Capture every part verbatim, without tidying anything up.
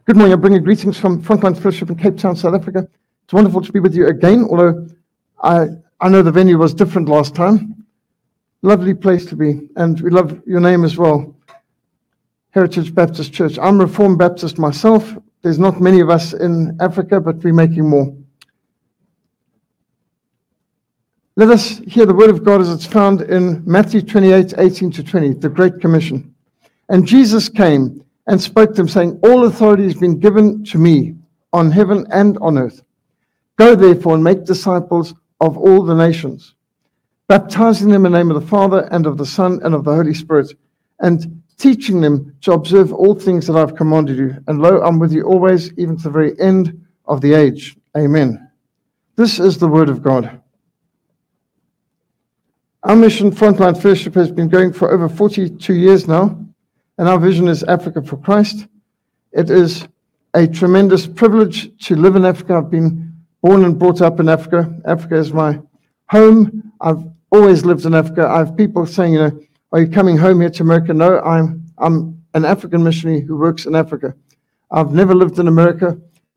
Good morning. I bring you greetings from Frontline Fellowship in Cape Town, South Africa. It's wonderful to be with you again, although I, I know the venue was different last time. Lovely place to be, and we love your name as well, Heritage Baptist Church. I'm Reformed Baptist myself. There's not many of us in Africa, but we're making more. Let us hear the word of God as it's found in Matthew twenty-eight, eighteen to twenty, the Great Commission. And Jesus came and spoke to them, saying, all authority has been given to me on heaven and on earth. Go therefore and make disciples of all the nations, baptizing them in the name of the Father and of the Son and of the Holy Spirit, and teaching them to observe all things that I've commanded you. And lo, I'm with you always, even to the very end of the age. Amen. This is the word of God. Our mission, Frontline Fellowship, has been going for over forty-two years now, and our vision is Africa for Christ. It is a tremendous privilege to live in Africa. I've been born and brought up in Africa. Africa is my home. I've always lived in Africa. I have people saying, you know, are you coming home here to America? No, I'm I'm an African missionary who works in Africa. I've never lived in America,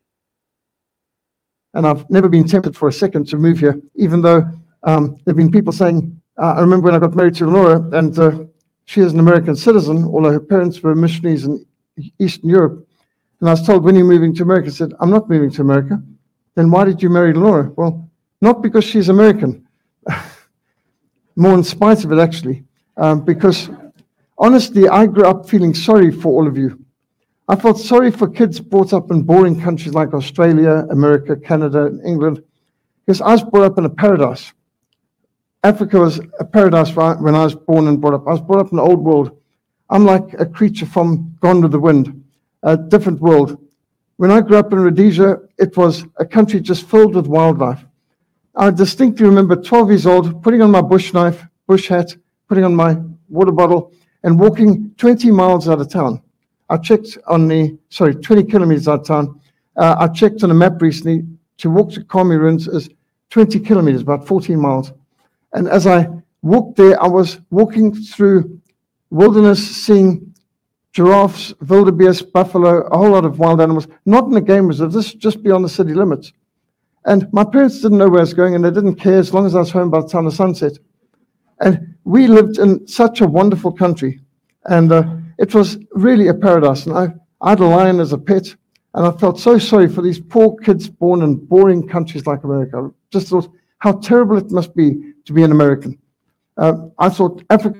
and I've never been tempted for a second to move here, even though um, there have been people saying, uh, I remember when I got married to Lenora, and uh, she is an American citizen, although her parents were missionaries in Eastern Europe. And I was told, when are you moving to America? I said, I'm not moving to America. Then why did you marry Lenora? Well, not because she's American. More in spite of it, actually. Um, because, honestly, I grew up feeling sorry for all of you. I felt sorry for kids brought up in boring countries like Australia, America, Canada, and England, because I was brought up in a paradise. Africa was a paradise when I was born and brought up. I was brought up in the old world. I'm like a creature from Gone with the Wind, a different world. When I grew up in Rhodesia, it was a country just filled with wildlife. I distinctly remember twelve years old, putting on my bush knife, bush hat, putting on my water bottle, and walking twenty miles out of town. I checked on the, sorry, twenty kilometers out of town. Uh, I checked on a map recently. To walk to Kami Ruins is twenty kilometers, about fourteen miles. And as I walked there, I was walking through wilderness, seeing giraffes, wildebeest, buffalo, a whole lot of wild animals, not in a game reserve, this is just beyond the city limits. And my parents didn't know where I was going, and they didn't care as long as I was home by the time the sun set. And we lived in such a wonderful country, and uh, it was really a paradise. And I, I had a lion as a pet, and I felt so sorry for these poor kids born in boring countries like America. I just thought how terrible it must be to be an American. Uh, I thought Africa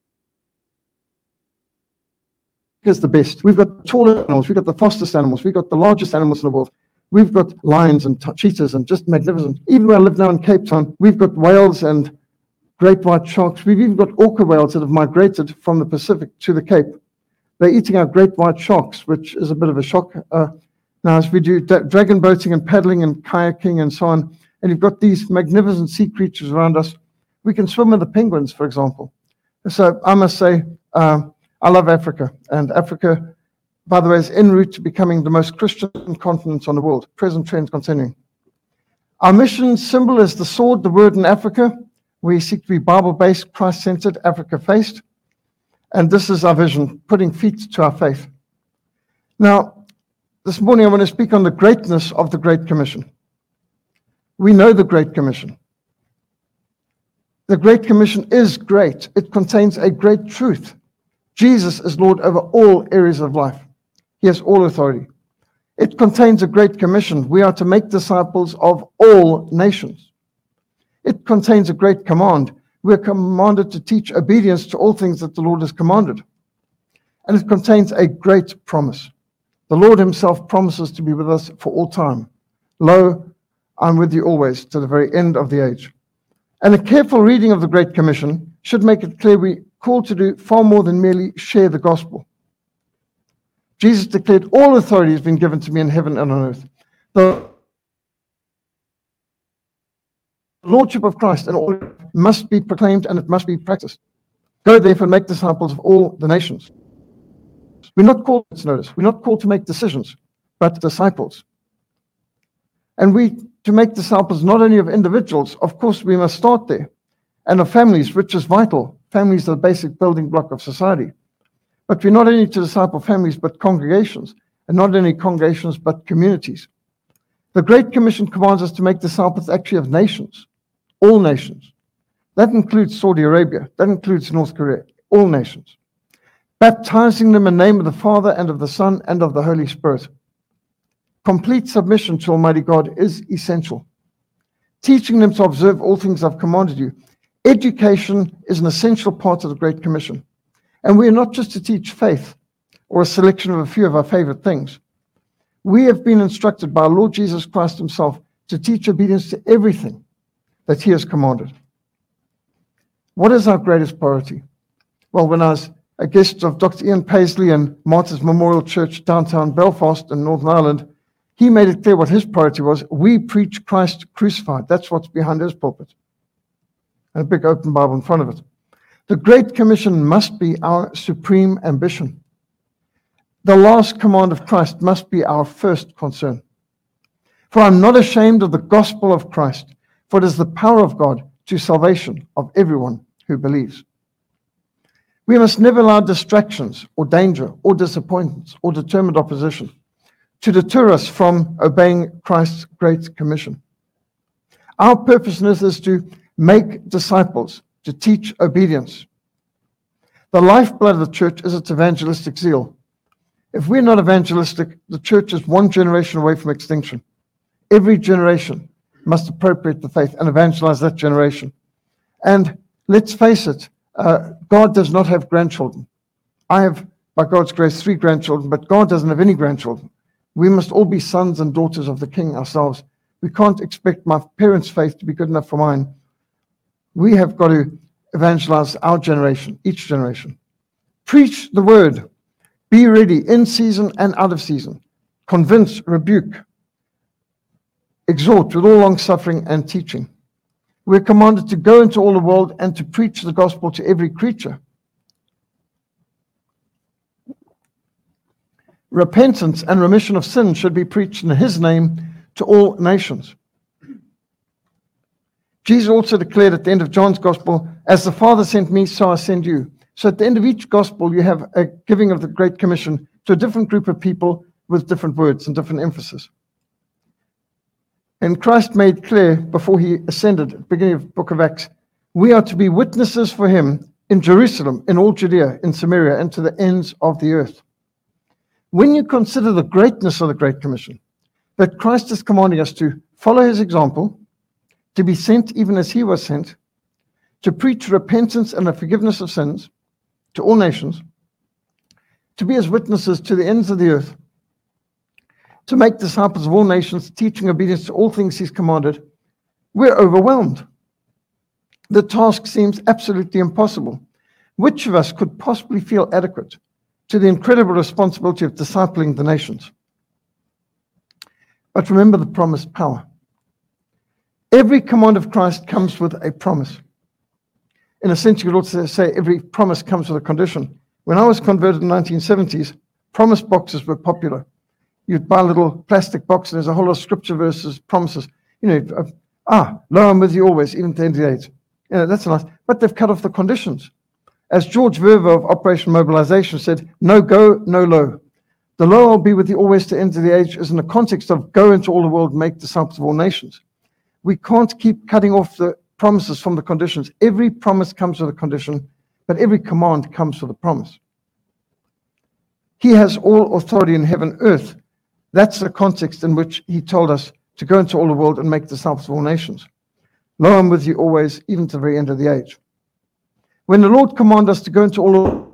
is the best. We've got taller animals, we've got the fastest animals, we've got the largest animals in the world. We've got lions and cheetahs and just magnificent. Even where I live now in Cape Town, we've got whales and great white sharks. We've even got orca whales that have migrated from the Pacific to the Cape. They're eating our great white sharks, which is a bit of a shock. Uh, now, as we do da- dragon boating and paddling and kayaking and so on, and you've got these magnificent sea creatures around us. We can swim with the penguins, for example. So I must say, uh, I love Africa. And Africa, by the way, is en route to becoming the most Christian continent on the world. Present trends continuing. Our mission symbol is the sword, the word in Africa. We seek to be Bible-based, Christ-centered, Africa-faced. And this is our vision, putting feet to our faith. Now, this morning I want to speak on the greatness of the Great Commission. We know the Great Commission. The Great Commission is great. It contains a great truth. Jesus is Lord over all areas of life. He has all authority. It contains a great commission. We are to make disciples of all nations. It contains a great command. We are commanded to teach obedience to all things that the Lord has commanded. And it contains a great promise. The Lord himself promises to be with us for all time. Lo, I'm with you always to the very end of the age. And a careful reading of the Great Commission should make it clear we called to do far more than merely share the gospel. Jesus declared, all authority has been given to me in heaven and on earth. The Lordship of Christ and all must be proclaimed and it must be practiced. Go therefore and make disciples of all the nations. We're not called to notice. We're not called to make decisions, but disciples. And we, to make disciples not only of individuals, of course we must start there, and of families, which is vital. Families are the basic building block of society. But we're not only to disciple families, but congregations. and not only congregations, but communities. The Great Commission commands us to make disciples actually of nations, all nations. That includes Saudi Arabia, that includes North Korea, all nations. Baptizing them in the name of the Father and of the Son and of the Holy Spirit. Complete submission to Almighty God is essential. Teaching them to observe all things I've commanded you. Education is an essential part of the Great Commission. And we are not just to teach faith or a selection of a few of our favorite things. We have been instructed by our Lord Jesus Christ himself to teach obedience to everything that he has commanded. What is our greatest priority? Well, when I was a guest of Doctor Ian Paisley in Martyr's Memorial Church downtown Belfast in Northern Ireland, he made it clear what his priority was. We preach Christ crucified. That's what's behind his pulpit. And a big open Bible in front of it. The Great Commission must be our supreme ambition. The last command of Christ must be our first concern. For I'm not ashamed of the gospel of Christ, for it is the power of God to salvation of everyone who believes. We must never allow distractions or danger or disappointments or determined opposition to deter us from obeying Christ's Great Commission. Our purpose in this is to make disciples, to teach obedience. The lifeblood of the church is its evangelistic zeal. If we're not evangelistic, the church is one generation away from extinction. Every generation must appropriate the faith and evangelize that generation. And let's face it, uh, God does not have grandchildren. I have, by God's grace, three grandchildren, but God doesn't have any grandchildren. We must all be sons and daughters of the King ourselves. We can't expect my parents' faith to be good enough for mine. We have got to evangelize our generation, each generation. Preach the word. Be ready in season and out of season. Convince, rebuke, exhort with all long suffering and teaching. We're commanded to go into all the world and to preach the gospel to every creature. Repentance and remission of sin should be preached in his name to all nations. Jesus also declared at the end of John's gospel, as the Father sent me, so I send you. So at the end of each gospel, you have a giving of the Great Commission to a different group of people with different words and different emphasis. And Christ made clear before he ascended at the beginning of the book of Acts, we are to be witnesses for him in Jerusalem, in all Judea, in Samaria, and to the ends of the earth. When you consider the greatness of the Great Commission, that Christ is commanding us to follow his example, to be sent even as he was sent, to preach repentance and the forgiveness of sins to all nations, to be as witnesses to the ends of the earth, to make disciples of all nations, teaching obedience to all things he's commanded, we're overwhelmed. The task seems absolutely impossible. Which of us could possibly feel adequate to the incredible responsibility of discipling the nations? But remember the promised power. Every command of Christ comes with a promise. In a sense, you could also say every promise comes with a condition. When I was converted in the nineteen seventies, promise boxes were popular. You'd buy a little plastic box, and there's a whole lot of scripture verses, promises. You know, uh, ah, lo, I'm with you always, even to the end of the age. You know, that's nice. But they've cut off the conditions. As George Verver of Operation Mobilization said, no go, no lo. The lo, I'll be with you always to the end of the age, is in the context of go into all the world and make disciples of all nations. We can't keep cutting off the promises from the conditions. Every promise comes with a condition, but every command comes with a promise. He has all authority in heaven and earth. That's the context in which he told us to go into all the world and make disciples of all nations. Lo, I'm with you always, even to the very end of the age. When the Lord commanded us to go into all the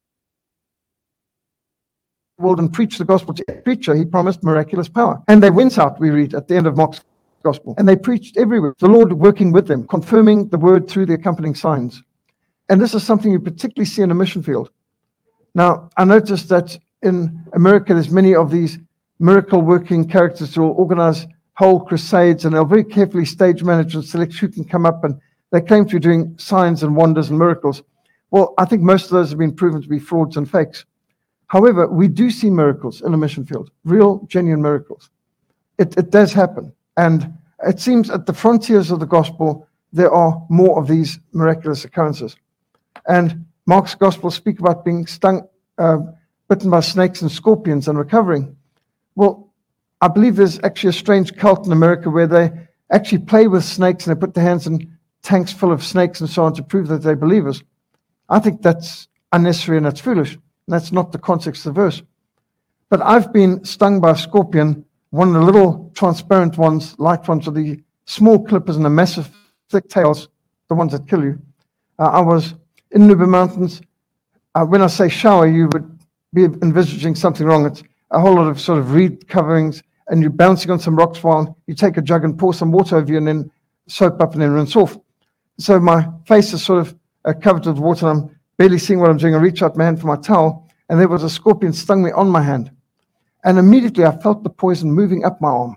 world and preach the gospel to every creature, he promised miraculous power. And they went out, we read, at the end of Mark's gospel, and they preached everywhere, the Lord working with them, confirming the word through the accompanying signs. And this is something you particularly see in a mission field. Now, I noticed that in America, there's many of these miracle-working characters who will organize whole crusades, and they'll very carefully stage manage and select who can come up, and they claim to be doing signs and wonders and miracles. Well, I think most of those have been proven to be frauds and fakes. However, we do see miracles in the mission field, real, genuine miracles. It, it does happen. And it seems at the frontiers of the gospel, there are more of these miraculous occurrences. And Mark's gospel speak about being stung, uh, bitten by snakes and scorpions and recovering. Well, I believe there's actually a strange cult in America where they actually play with snakes and they put their hands in tanks full of snakes and so on to prove that they're believers. I think that's unnecessary and that's foolish. And that's not the context of the verse. But I've been stung by a scorpion, one of the little transparent ones, light ones with the small clippers and the massive thick tails, the ones that kill you. Uh, I was in Nuba Mountains. Uh, when I say shower, you would be envisaging something wrong. It's a whole lot of sort of reed coverings, and you're bouncing on some rocks while you take a jug and pour some water over you and then soap up and then rinse off. So my face is sort of uh, covered with water. I'm barely seeing what I'm doing. I reach out my hand for my towel, and there was a scorpion stung me on my hand. And immediately I felt the poison moving up my arm.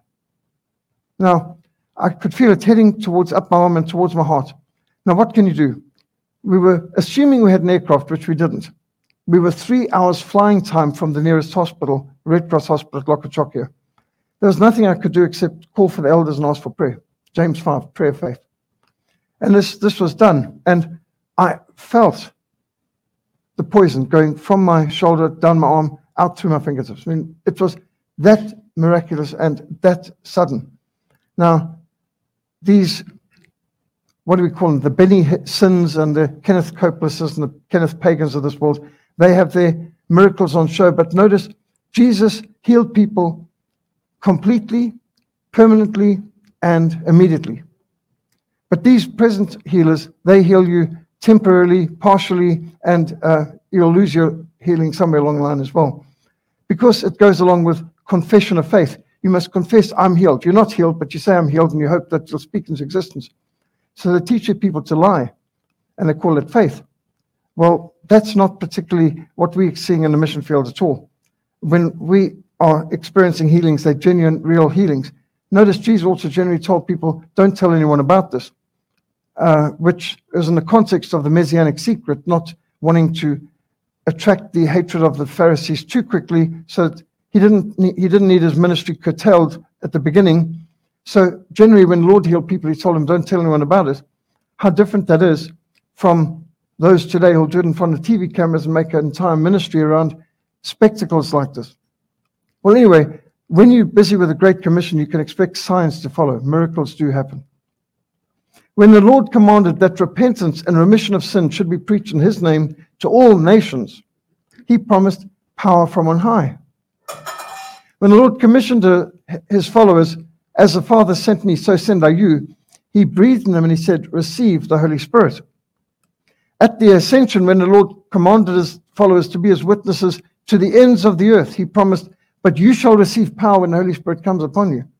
Now, I could feel it heading towards up my arm and towards my heart. Now, what can you do? We were assuming we had an aircraft, which we didn't. We were three hours flying time from the nearest hospital, Red Cross Hospital at Lokachokia. There was nothing I could do except call for the elders and ask for prayer. James five, prayer of faith. And this, this was done. And I felt the poison going from my shoulder, down my arm, out through my fingertips. I mean, it was that miraculous and that sudden. Now, these, what do we call them? The Benny Sinns and the Kenneth Copelands and the Kenneth Pagans of this world, they have their miracles on show. But notice, Jesus healed people completely, permanently, and immediately. But these present healers, they heal you temporarily, partially, and uh, you'll lose your healing somewhere along the line as well. Because it goes along with confession of faith. You must confess, I'm healed. You're not healed, but you say I'm healed, and you hope that you'll speak into existence. So they teach people to lie, and they call it faith. Well, that's not particularly what we're seeing in the mission field at all. When we are experiencing healings, they're genuine, real healings. Notice Jesus also generally told people, don't tell anyone about this, uh, which is in the context of the Messianic secret, not wanting to attract the hatred of the Pharisees too quickly, so that he didn't need, he didn't need his ministry curtailed at the beginning. So generally when the Lord healed people, he told them, don't tell anyone about it. How different that is from those today who'll do it in front of T V cameras and make an entire ministry around spectacles like this. Well, anyway, when you're busy with the Great Commission, you can expect signs to follow. Miracles do happen. When the Lord commanded that repentance and remission of sin should be preached in his name to all nations, he promised power from on high. When the Lord commissioned his followers, as the Father sent me, so send I you, he breathed in them and he said, receive the Holy Spirit. At the ascension, when the Lord commanded his followers to be his witnesses to the ends of the earth, he promised, but you shall receive power when the Holy Spirit comes upon you.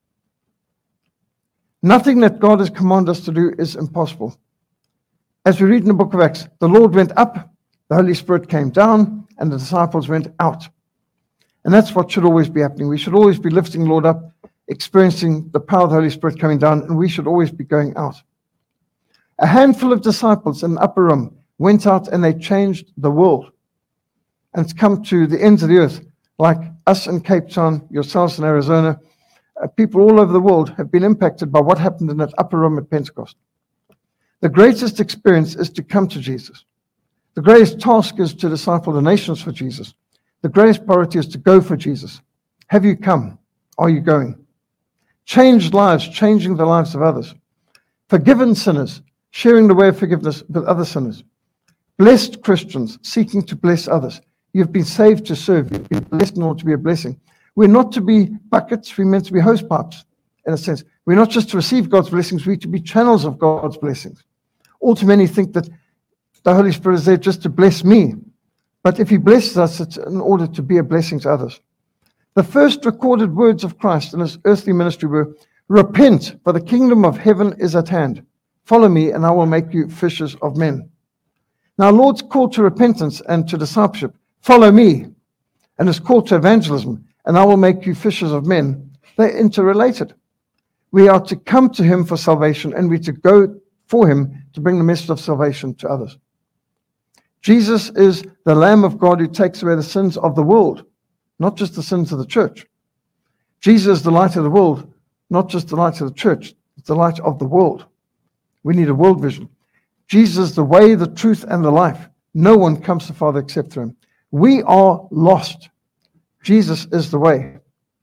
Nothing that God has commanded us to do is impossible. As we read in the book of Acts, the Lord went up, the Holy Spirit came down, and the disciples went out. And that's what should always be happening. We should always be lifting the Lord up, experiencing the power of the Holy Spirit coming down, and we should always be going out. A handful of disciples in the upper room went out and they changed the world. And it's come to the ends of the earth, like us in Cape Town, yourselves in Arizona. Uh, people all over the world have been impacted by what happened in that upper room at Pentecost. The greatest experience is to come to Jesus. The greatest task is to disciple the nations for Jesus. The greatest priority is to go for Jesus. Have you come? Are you going? Changed lives, changing the lives of others. Forgiven sinners, sharing the way of forgiveness with other sinners. Blessed Christians, seeking to bless others. You've been saved to serve. You've been blessed in order to be a blessing. We're not to be buckets. We're meant to be hose pipes, in a sense. We're not just to receive God's blessings. We're to be channels of God's blessings. All too many think that the Holy Spirit is there just to bless me. But if he blesses us, it's in order to be a blessing to others. The first recorded words of Christ in his earthly ministry were, repent, for the kingdom of heaven is at hand. Follow me, and I will make you fishers of men. Now, Lord's call to repentance and to discipleship, follow me, and his call to evangelism, and I will make you fishers of men, they're interrelated. We are to come to him for salvation, and we're to go for him to bring the message of salvation to others. Jesus is the Lamb of God who takes away the sins of the world, not just the sins of the church. Jesus is the light of the world, not just the light of the church. It's the light of the world. We need a world vision. Jesus is the way, the truth, and the life. No one comes to the Father except through him. We are lost. Jesus is the way.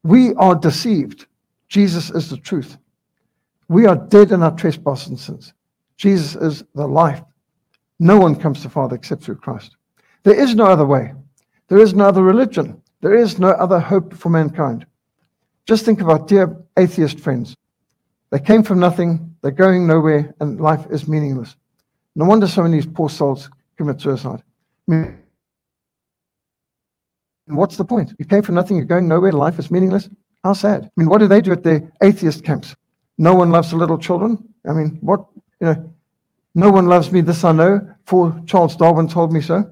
We are deceived. Jesus is the truth. We are dead in our trespasses and sins. Jesus is the life. No one comes to the Father except through Christ. There is no other way. There is no other religion. There is no other hope for mankind. Just think of our dear atheist friends. They came from nothing, they're going nowhere, and life is meaningless. No wonder so many of these poor souls commit suicide. I mean, what's the point? You came from nothing, you're going nowhere, life is meaningless? How sad. I mean, what do they do at their atheist camps? No one loves the little children? I mean, what, you know, no one loves me, this I know, for Charles Darwin told me so.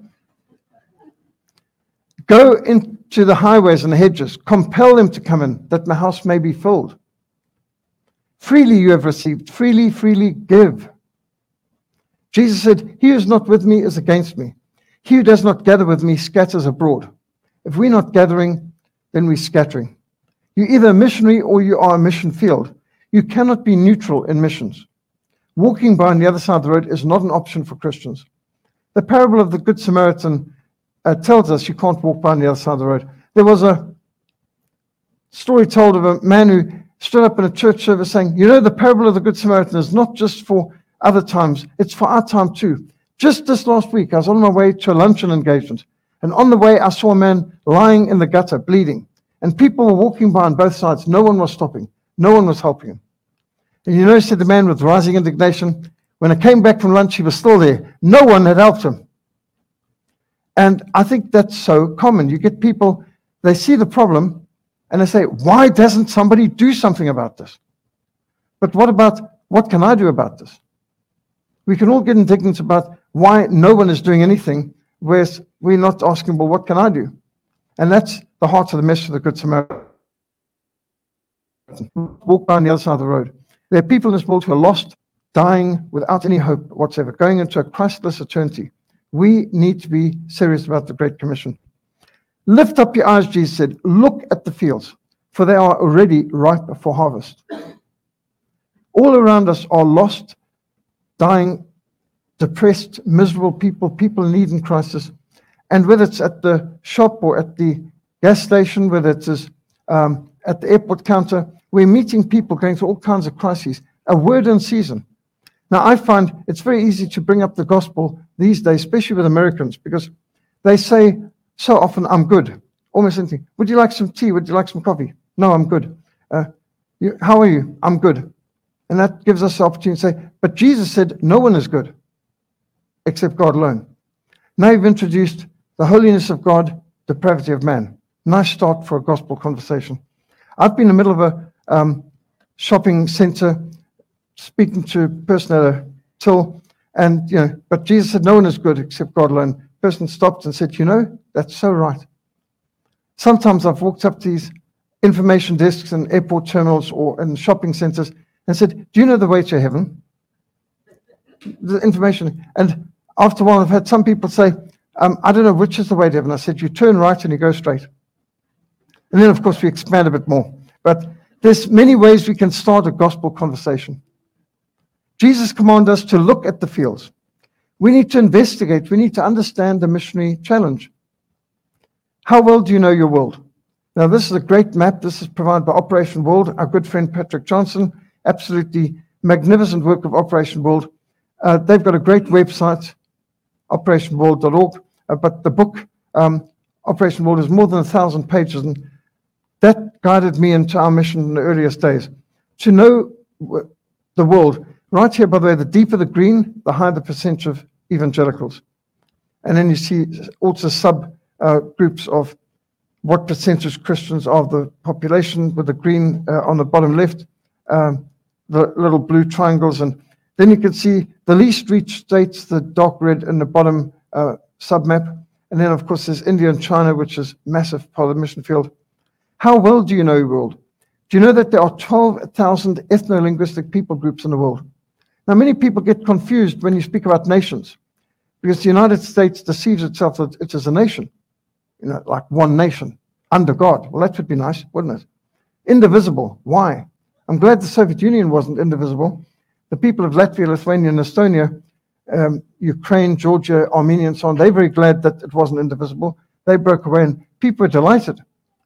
Go into the highways and the hedges, compel them to come in, that my house may be filled. Freely you have received, freely, freely give. Jesus said, he who is not with me is against me. He who does not gather with me scatters abroad. If we're not gathering, then we're scattering. You're either a missionary or you are a mission field. You cannot be neutral in missions. Walking by on the other side of the road is not an option for Christians. The parable of the Good Samaritan uh, tells us you can't walk by on the other side of the road. There was a story told of a man who stood up in a church service saying, you know, the parable of the Good Samaritan is not just for other times, it's for our time too. Just this last week, I was on my way to a luncheon engagement, and on the way, I saw a man lying in the gutter, bleeding, and people were walking by on both sides. No one was stopping. No one was helping him. And you know, said the man with rising indignation, when I came back from lunch, he was still there. No one had helped him. And I think that's so common. You get people, they see the problem, and they say, why doesn't somebody do something about this? But what about, what can I do about this? We can all get indignant about why no one is doing anything, whereas we're not asking, well, what can I do? And that's the heart of the message of the Good Samaritan. Walk by on the other side of the road. There are people in this world who are lost, dying without any hope whatsoever, going into a Christless eternity. We need to be serious about the Great Commission. Lift up your eyes, Jesus said. Look at the fields, for they are already ripe for harvest. All around us are lost, dying, depressed, miserable people, people in need and crisis. And whether it's at the shop or at the gas station, whether it's um, at the airport counter, we're meeting people going through all kinds of crises. A word in season. Now, I find it's very easy to bring up the gospel these days, especially with Americans, because they say so often, I'm good. Almost anything. Would you like some tea? Would you like some coffee? No, I'm good. Uh, you, how are you? I'm good. And that gives us the opportunity to say, but Jesus said, no one is good except God alone. Now you've introduced the holiness of God, depravity of man. Nice start for a gospel conversation. I've been in the middle of a um, shopping center speaking to a person at a till, and, you know, but Jesus said, no one is good except God alone. The person stopped and said, you know, that's so right. Sometimes I've walked up to these information desks in airport terminals or in shopping centers and said, do you know the way to heaven? The information. And after a while, I've had some people say, um, I don't know which is the way to heaven. I said, you turn right and you go straight. And then, of course, we expand a bit more. But there's many ways we can start a gospel conversation. Jesus commanded us to look at the fields. We need to investigate. We need to understand the missionary challenge. How well do you know your world? Now, this is a great map. This is provided by Operation World, our good friend Patrick Johnson. Absolutely magnificent work of Operation World. Uh, they've got a great website, operation world dot org. Uh, but the book, um, Operation World, is more than a thousand pages. And that guided me into our mission in the earliest days. To know the world. Right here, by the way, the deeper the green, the higher the percentage of evangelicals. And then you see also sub uh, groups of what percentage Christians are of the population, with the green uh, on the bottom left, um, the little blue triangles. And then you can see the least reached states, the dark red in the bottom uh, sub-map. And then, of course, there's India and China, which is massive part of the mission field. How well do you know your world? Do you know that there are twelve thousand ethno-linguistic people groups in the world? Now, many people get confused when you speak about nations, because the United States deceives itself that it is a nation, you know, like one nation under God. Well, that would be nice, wouldn't it? Indivisible. Why? I'm glad the Soviet Union wasn't indivisible. The people of Latvia, Lithuania, and Estonia, um, Ukraine, Georgia, Armenia, and so on, they're very glad that it wasn't indivisible. They broke away, and people were delighted.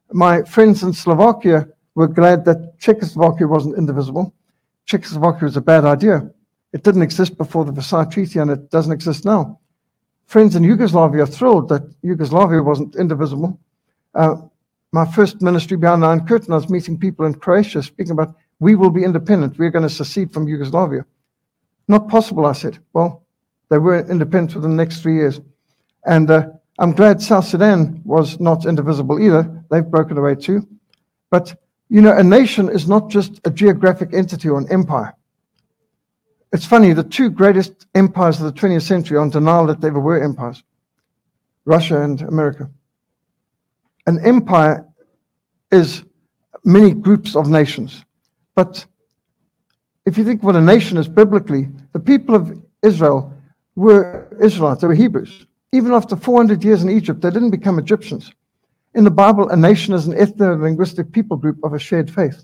My friends in Slovakia were glad that Czechoslovakia wasn't indivisible. Czechoslovakia was a bad idea. It didn't exist before the Versailles Treaty, and it doesn't exist now. Friends in Yugoslavia are thrilled that Yugoslavia wasn't indivisible. Uh, my first ministry behind the Iron Curtain, I was meeting people in Croatia speaking about, we will be independent. We're going to secede from Yugoslavia. Not possible, I said. Well, they were independent within the next three years. And uh, I'm glad South Sudan was not indivisible either. They've broken away too. But, you know, a nation is not just a geographic entity or an empire. It's funny, the two greatest empires of the twentieth century are in denial that they ever were empires. Russia and America. An empire is many groups of nations. But if you think what a nation is biblically, the people of Israel were Israelites, they were Hebrews. Even after four hundred years in Egypt, they didn't become Egyptians. In the Bible, a nation is an ethno-linguistic people group of a shared faith.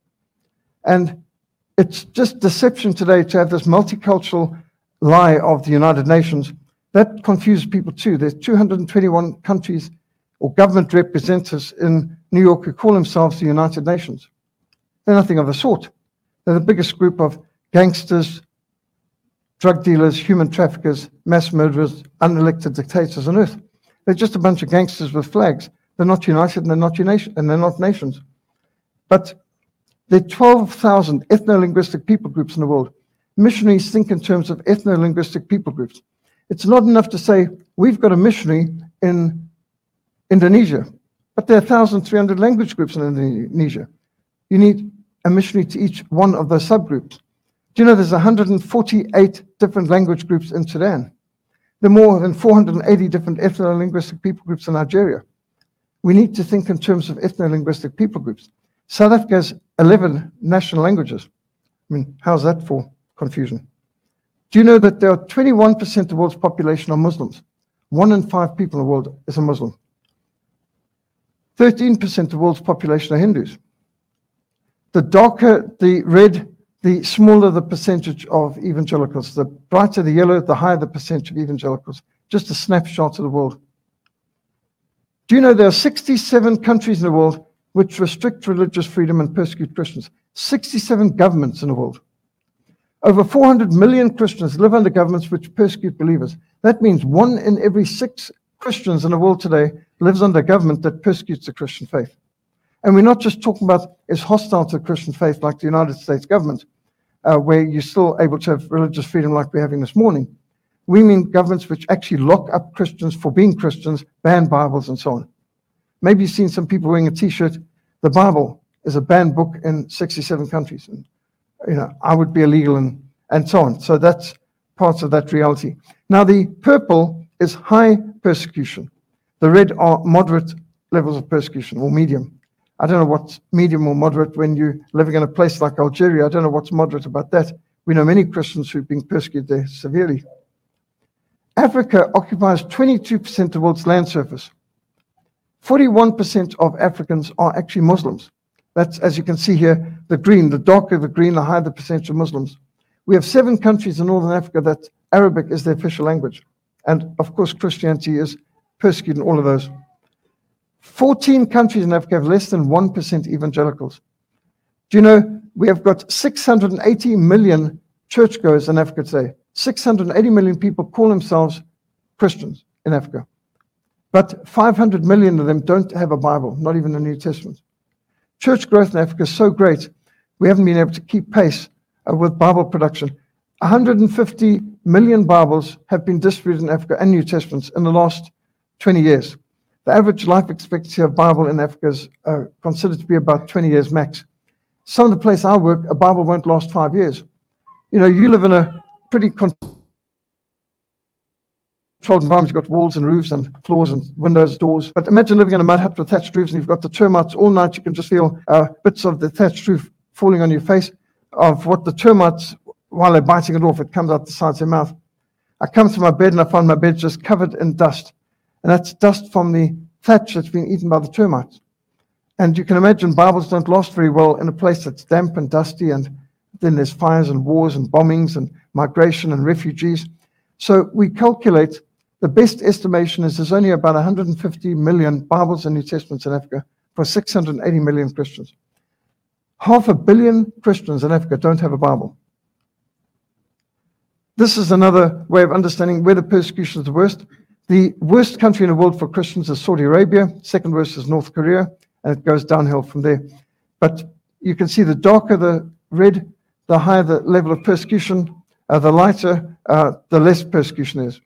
And it's just deception today to have this multicultural lie of the United Nations. That confuses people too. There's two hundred twenty-one countries or government representatives in New York who call themselves the United Nations. They're nothing of the sort. They're the biggest group of gangsters, drug dealers, human traffickers, mass murderers, unelected dictators on earth. They're just a bunch of gangsters with flags. They're not united and they're not, nation, and they're not nations. But there are twelve thousand ethno-linguistic people groups in the world. Missionaries think in terms of ethno-linguistic people groups. It's not enough to say, we've got a missionary in Indonesia, but there are one thousand three hundred language groups in Indonesia. You need a missionary to each one of those subgroups. Do you know there's one hundred forty-eight different language groups in Sudan? There are more than four hundred eighty different ethno-linguistic people groups in Nigeria. We need to think in terms of ethno-linguistic people groups. South Africa has eleven national languages. I mean, how's that for confusion? Do you know that there are twenty-one percent of the world's population are Muslims? One in five people in the world is a Muslim. thirteen percent of the world's population are Hindus. The darker the red, the smaller the percentage of evangelicals. The brighter the yellow, the higher the percentage of evangelicals. Just a snapshot of the world. Do you know there are sixty-seven countries in the world which restrict religious freedom and persecute Christians? sixty-seven governments in the world. Over four hundred million Christians live under governments which persecute believers. That means one in every six Christians in the world today lives under a government that persecutes the Christian faith. And we're not just talking about is hostile to the Christian faith like the United States government, uh, where you're still able to have religious freedom like we're having this morning. We mean governments which actually lock up Christians for being Christians, ban Bibles, and so on. Maybe you've seen some people wearing a T-shirt. The Bible is a banned book in sixty-seven countries. And, you know, I would be illegal and, and so on. So that's parts of that reality. Now, the purple is high persecution. The red are moderate levels of persecution, or medium. I don't know what's medium or moderate when you're living in a place like Algeria. I don't know what's moderate about that. We know many Christians who've been persecuted there severely. Africa occupies twenty-two percent of the world's land surface. forty-one percent of Africans are actually Muslims. That's, as you can see here, the green. The darker the green, the higher the percentage of Muslims. We have seven countries in Northern Africa that Arabic is their official language. And, of course, Christianity is persecuted in all of those. fourteen countries in Africa have less than one percent evangelicals. Do you know, we have got six hundred eighty million churchgoers in Africa today. six hundred eighty million people call themselves Christians in Africa. But five hundred million of them don't have a Bible, not even the New Testament. Church growth in Africa is so great, we haven't been able to keep pace uh, with Bible production. one hundred fifty million Bibles have been distributed in Africa and New Testaments in the last twenty years. The average life expectancy of Bible in Africa is uh, considered to be about twenty years max. Some of the place I work, a Bible won't last five years. You know, you live in a pretty controlled environment. You've got walls and roofs and floors and windows, doors. But imagine living in a mud hut with thatched roofs and you've got the termites all night. You can just feel uh, bits of the thatched roof falling on your face of what the termites, while they're biting it off, it comes out the sides of their mouth. I come to my bed and I find my bed just covered in dust. And that's dust from the thatch that's been eaten by the termites. And you can imagine Bibles don't last very well in a place that's damp and dusty, and then there's fires and wars and bombings and migration and refugees. So we calculate the best estimation is there's only about one hundred fifty million Bibles and New Testaments in Africa. for six hundred eighty million Christians. Half a billion Christians in Africa don't have a Bible. This is another way of understanding where the persecution is the worst. The worst country in the world for Christians is Saudi Arabia. Second worst is North Korea, and it goes downhill from there. But you can see the darker the red, the higher the level of persecution, uh, the lighter, uh, the less persecution is.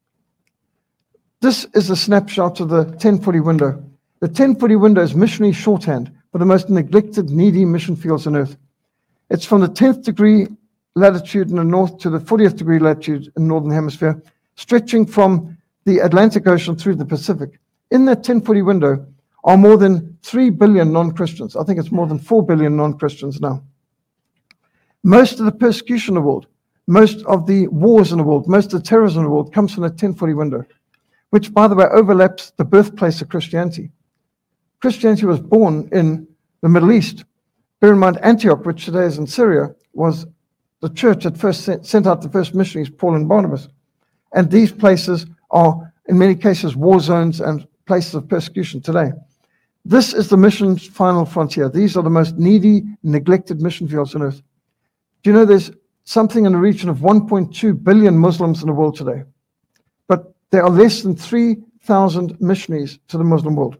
This is a snapshot of the ten forty window. The ten forty window is missionary shorthand for the most neglected, needy mission fields on earth. It's from the tenth degree latitude in the north to the fortieth degree latitude in the northern hemisphere, stretching from the Atlantic Ocean through the Pacific. In that ten forty window are more than three billion non-Christians. I think it's more than four billion non-Christians now. Most of the persecution in the world, most of the wars in the world, most of the terrorism in the world comes from the ten forty window, which, by the way, overlaps the birthplace of Christianity. Christianity was born in the Middle East. Bear in mind, Antioch, which today is in Syria, was the church that first sent, sent out the first missionaries, Paul and Barnabas. And these places are, in many cases, war zones and places of persecution today. This is the mission's final frontier. These are the most needy, neglected mission fields on earth. Do you know there's something in the region of one point two billion Muslims in the world today? But there are less than three thousand missionaries to the Muslim world.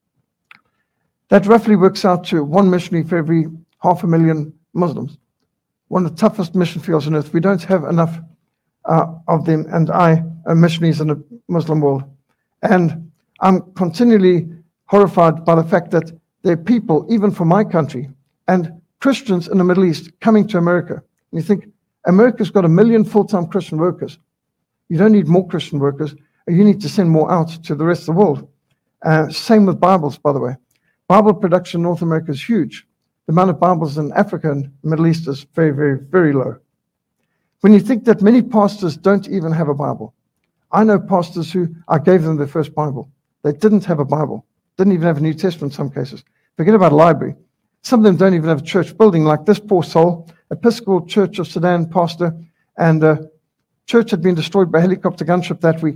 That roughly works out to one missionary for every half a million Muslims. One of the toughest mission fields on earth. We don't have enough uh, of them, and I am missionaries in the Muslim world. And I'm continually horrified by the fact that there are people, even from my country, and Christians in the Middle East coming to America. And you think, America's got a million full-time Christian workers. You don't need more Christian workers. You need to send more out to the rest of the world. Uh, same with Bibles, by the way. Bible production in North America is huge. The amount of Bibles in Africa and the Middle East is very, very, very low. When you think that many pastors don't even have a Bible. I know pastors who, I gave them their first Bible. They didn't have a Bible. Didn't even have a New Testament in some cases. Forget about a library. Some of them don't even have a church building, like this poor soul, Episcopal Church of Sudan pastor, and the church had been destroyed by a helicopter gunship that week.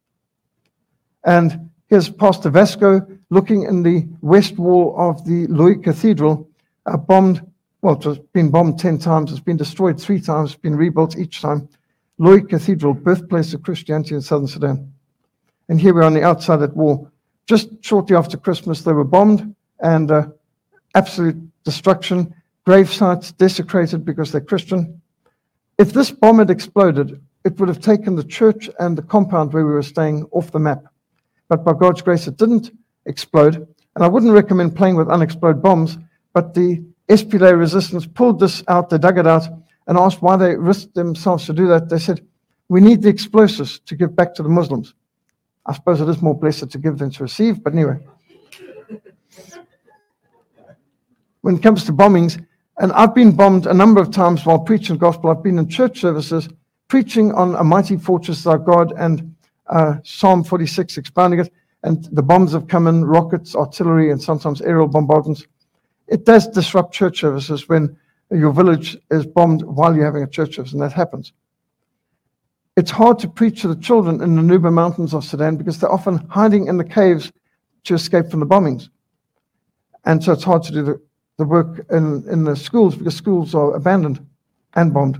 And here's Pastor Vasco looking in the west wall of the Louis Cathedral, uh, bombed, well, it has been bombed ten times, it's been destroyed three times, it's been rebuilt each time. Louis Cathedral, birthplace of Christianity in southern Sudan. And here we are on the outside of that wall. Just shortly after Christmas, they were bombed, and uh, absolute destruction, grave sites desecrated because they're Christian. If this bomb had exploded, it would have taken the church and the compound where we were staying off the map. But by God's grace, it didn't explode. And I wouldn't recommend playing with unexploded bombs, but the S P L A resistance pulled this out, they dug it out, and asked why they risked themselves to do that. They said, we need the explosives to give back to the Muslims. I suppose it is more blessed to give than to receive, but anyway. When it comes to bombings, and I've been bombed a number of times while preaching the gospel. I've been in church services, preaching on a mighty fortress of our God and uh, Psalm forty-six, expounding it, and the bombs have come in, rockets, artillery, and sometimes aerial bombardments. It does disrupt church services when your village is bombed while you're having a church service, and that happens. It's hard to preach to the children in the Nuba Mountains of Sudan because they're often hiding in the caves to escape from the bombings. And so it's hard to do the, the work in, in the schools because schools are abandoned and bombed.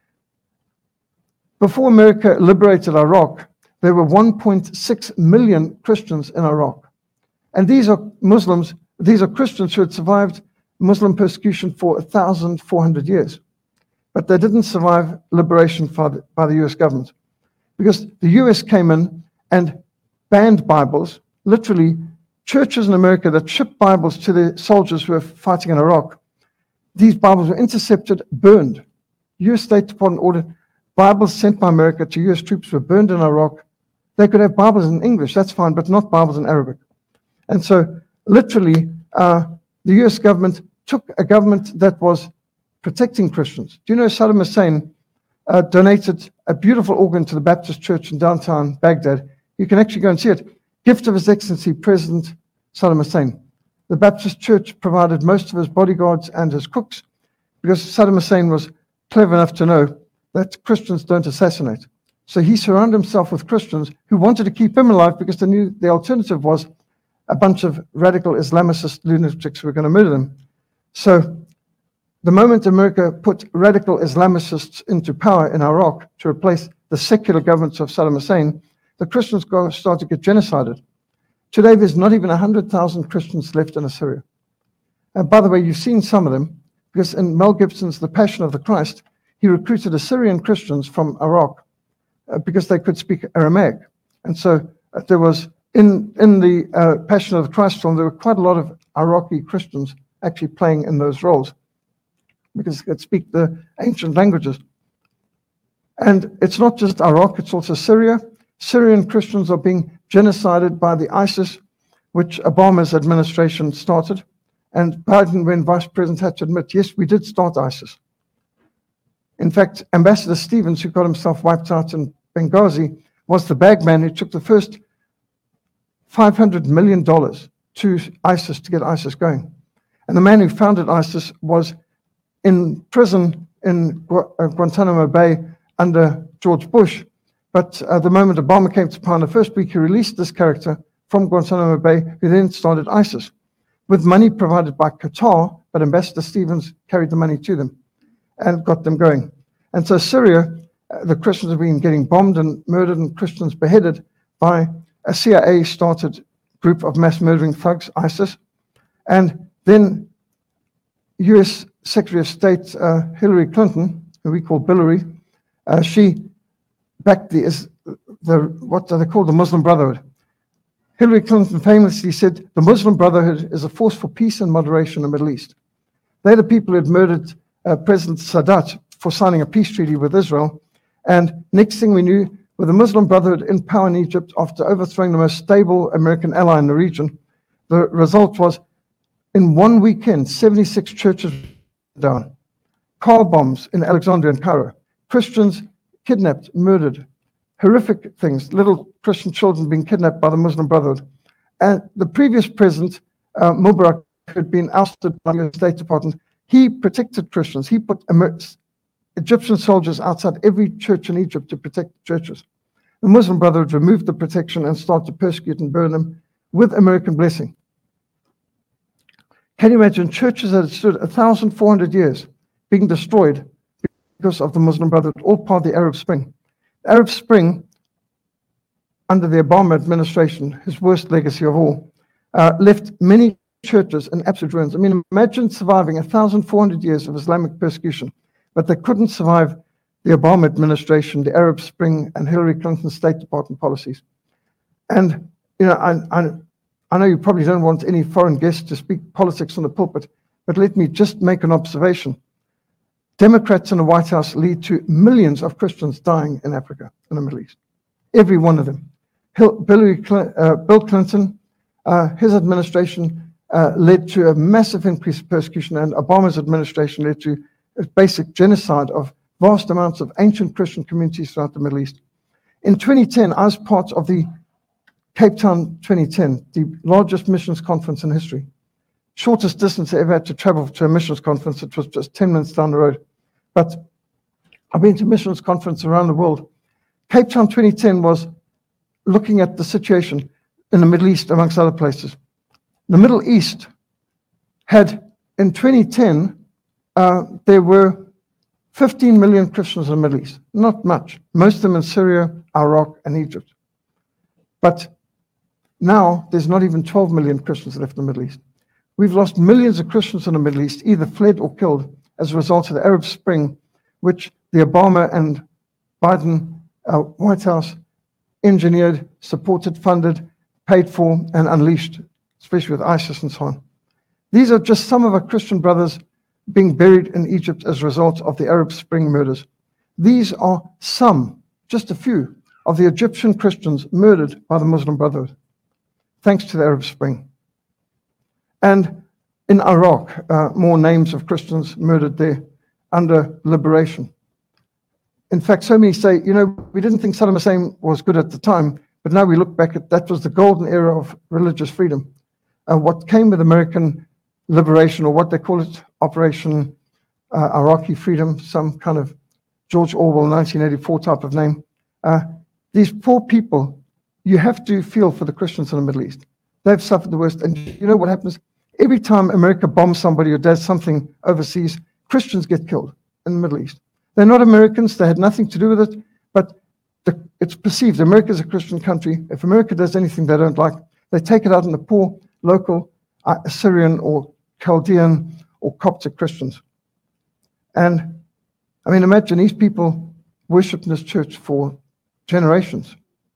Before America liberated Iraq, there were one point six million Christians in Iraq. And these are Muslims, these are Christians who had survived Muslim persecution for one thousand four hundred years. But they didn't survive liberation by the U S government because the U S came in and banned Bibles. Literally, churches in America that shipped Bibles to the soldiers who were fighting in Iraq, these Bibles were intercepted, burned. U S State Department ordered Bibles sent by America to U S troops were burned in Iraq. They could have Bibles in English, that's fine, but not Bibles in Arabic. And so, literally, uh, the U S government took a government that was protecting Christians. Do you know Saddam Hussein uh, donated a beautiful organ to the Baptist church in downtown Baghdad? You can actually go and see it. Gift of His Excellency President Saddam Hussein. The Baptist church provided most of his bodyguards and his cooks because Saddam Hussein was clever enough to know that Christians don't assassinate. So he surrounded himself with Christians who wanted to keep him alive because they knew the alternative was a bunch of radical Islamicist lunatics who were going to murder them. So the moment America put radical Islamicists into power in Iraq to replace the secular governments of Saddam Hussein, the Christians go, start to get genocided. Today, there's not even one hundred thousand Christians left in Assyria. And by the way, you've seen some of them, because in Mel Gibson's The Passion of the Christ, he recruited Assyrian Christians from Iraq uh, because they could speak Aramaic. And so uh, there was, in, in the uh, Passion of the Christ film, there were quite a lot of Iraqi Christians actually playing in those roles because they could speak the ancient languages. And it's not just Iraq, it's also Syria. Syrian Christians are being genocided by the ISIS, which Obama's administration started. And Biden, when Vice President, had to admit, yes, we did start ISIS. In fact, Ambassador Stevens, who got himself wiped out in Benghazi, was the bagman who took the first five hundred million dollars to ISIS to get ISIS going. And the man who founded ISIS was in prison in Gu- uh, Guantanamo Bay under George Bush. But uh, the moment Obama came to power in the first week, he released this character from Guantanamo Bay, who then started ISIS, with money provided by Qatar, but Ambassador Stevens carried the money to them and got them going. And so Syria, uh, the Christians have been getting bombed and murdered and Christians beheaded by a C I A-started group of mass murdering thugs, ISIS. And then U S Secretary of State uh, Hillary Clinton, who we call Billary, uh, she backed the, is the, what are they called, the Muslim Brotherhood. Hillary Clinton famously said, the Muslim Brotherhood is a force for peace and moderation in the Middle East. They're the people who had murdered uh, President Sadat for signing a peace treaty with Israel. And next thing we knew, with the Muslim Brotherhood in power in Egypt after overthrowing the most stable American ally in the region, the result was, in one weekend, seventy-six churches down, car bombs in Alexandria and Cairo, Christians kidnapped, murdered, horrific things, little Christian children being kidnapped by the Muslim Brotherhood. And the previous president, uh, Mubarak, who had been ousted by the State Department, he protected Christians. He put Amer- Egyptian soldiers outside every church in Egypt to protect churches. The Muslim Brotherhood removed the protection and started to persecute and burn them with American blessing. Can you imagine churches that had stood one thousand four hundred years being destroyed because of the Muslim Brotherhood, all part of the Arab Spring? The Arab Spring, under the Obama administration, his worst legacy of all, uh, left many churches in absolute ruins. I mean, imagine surviving one thousand four hundred years of Islamic persecution, but they couldn't survive the Obama administration, the Arab Spring, and Hillary Clinton's State Department policies. And, you know, I, I, I know you probably don't want any foreign guests to speak politics on the pulpit, but let me just make an observation. Democrats in the White House lead to millions of Christians dying in Africa and the Middle East. Every one of them. Bill, uh, Bill Clinton, uh, his administration uh, led to a massive increase of persecution, and Obama's administration led to a basic genocide of vast amounts of ancient Christian communities throughout the Middle East. In twenty ten, I was part of the Cape Town twenty ten, the largest missions conference in history. Shortest distance I ever had to travel to a missions conference. It was just ten minutes down the road. But I've been to missions conferences around the world. Cape Town twenty ten was looking at the situation in the Middle East, amongst other places. The Middle East had, in twenty ten, uh, there were fifteen million Christians in the Middle East. Not much. Most of them in Syria, Iraq, and Egypt. But now there's not even twelve million Christians left in the Middle East. We've lost millions of Christians in the Middle East, either fled or killed, as a result of the Arab Spring, which the Obama and Biden uh, White House engineered, supported, funded, paid for, and unleashed, especially with ISIS and so on. These are just some of our Christian brothers being buried in Egypt as a result of the Arab Spring murders. These are some, just a few, of the Egyptian Christians murdered by the Muslim Brotherhood, thanks to the Arab Spring. And in Iraq, uh, more names of Christians murdered there under liberation. In fact, so many say, you know, we didn't think Saddam Hussein was good at the time, but now we look back at that was the golden era of religious freedom. Uh, what came with American liberation, or what they call it, Operation uh, Iraqi Freedom, some kind of George Orwell nineteen eighty-four type of name. Uh, these poor people, you have to feel for the Christians in the Middle East. they've suffered the worst. And you know what happens? Every time America bombs somebody or does something overseas, Christians get killed in the Middle East. They're not Americans. They had nothing to do with it. But the, it's perceived. America is a Christian country. If America does anything they don't like, they take it out on the poor local uh, Assyrian or Chaldean or Coptic Christians. And, I mean, imagine these people worshipped in this church for generations.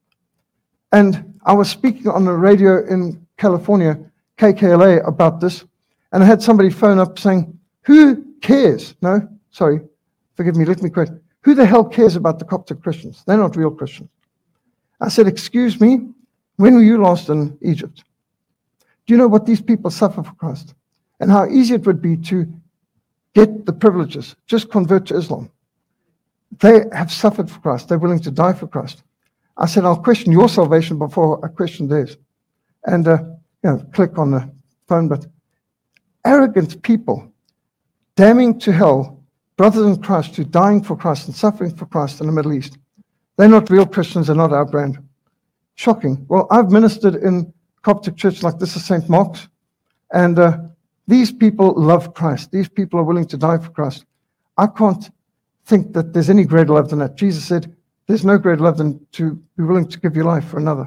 And I was speaking on the radio in California, K K L A, about this, and I had somebody phone up saying, who cares? No, sorry, forgive me, let me correct. Who the hell cares about the Coptic Christians? They're not real Christians. I said, excuse me, when were you last in Egypt? Do you know what these people suffer for Christ? And how easy it would be to get the privileges, just convert to Islam. They have suffered for Christ. They're willing to die for Christ. I said, I'll question your salvation before I question theirs. And, uh, you know, click on the phone. But arrogant people damning to hell brothers in Christ who are dying for Christ and suffering for Christ in the Middle East. They're not real Christians. They're not our brand. Shocking. Well, I've ministered in Coptic church like this is Saint Mark's. And uh, these people love Christ. These people are willing to die for Christ. I can't think that there's any greater love than that. Jesus said, there's no greater love than to be willing to give your life for another.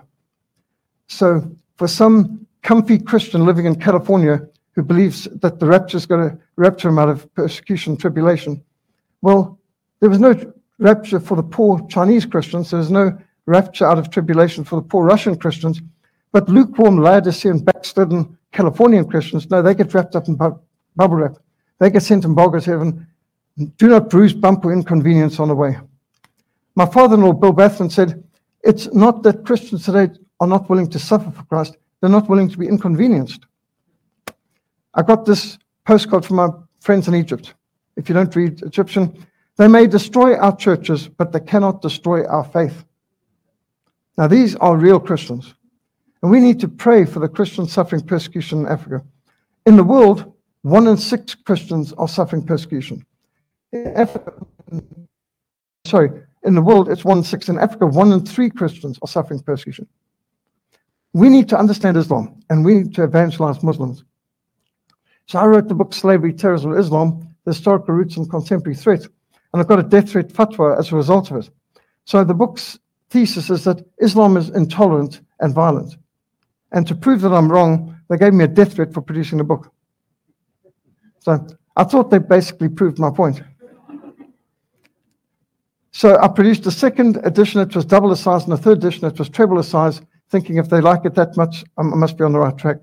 So for some comfy Christian living in California who believes that the rapture is going to rapture him out of persecution, tribulation, well, there was no rapture for the poor Chinese Christians. There was no rapture out of tribulation for the poor Russian Christians. But lukewarm, Laodicean, backslidden Californian Christians, no, they get wrapped up in bu- bubble wrap. They get sent in Bogart's heaven. Do not bruise, bump, or inconvenience on the way. My father-in-law, Bill Bathman, said, it's not that Christians today are not willing to suffer for Christ. They're not willing to be inconvenienced. I got this postcard from my friends in Egypt. If you don't read Egyptian, they may destroy our churches, but they cannot destroy our faith. Now, these are real Christians. And we need to pray for the Christians suffering persecution in Africa. In the world, one in six Christians are suffering persecution. In Africa, sorry, in the world, it's one in six. In Africa, one in three Christians are suffering persecution. We need to understand Islam, and we need to evangelize Muslims. So I wrote the book, Slavery, Terrorism, Islam, the Historical Roots and Contemporary Threat, and I've got a death threat fatwa as a result of it. So the book's thesis is that Islam is intolerant and violent. And to prove that I'm wrong, they gave me a death threat for producing the book. So I thought they basically proved my point. So I produced a second edition. It was double the size, and a third edition. It was treble the size, thinking if they like it that much, I must be on the right track.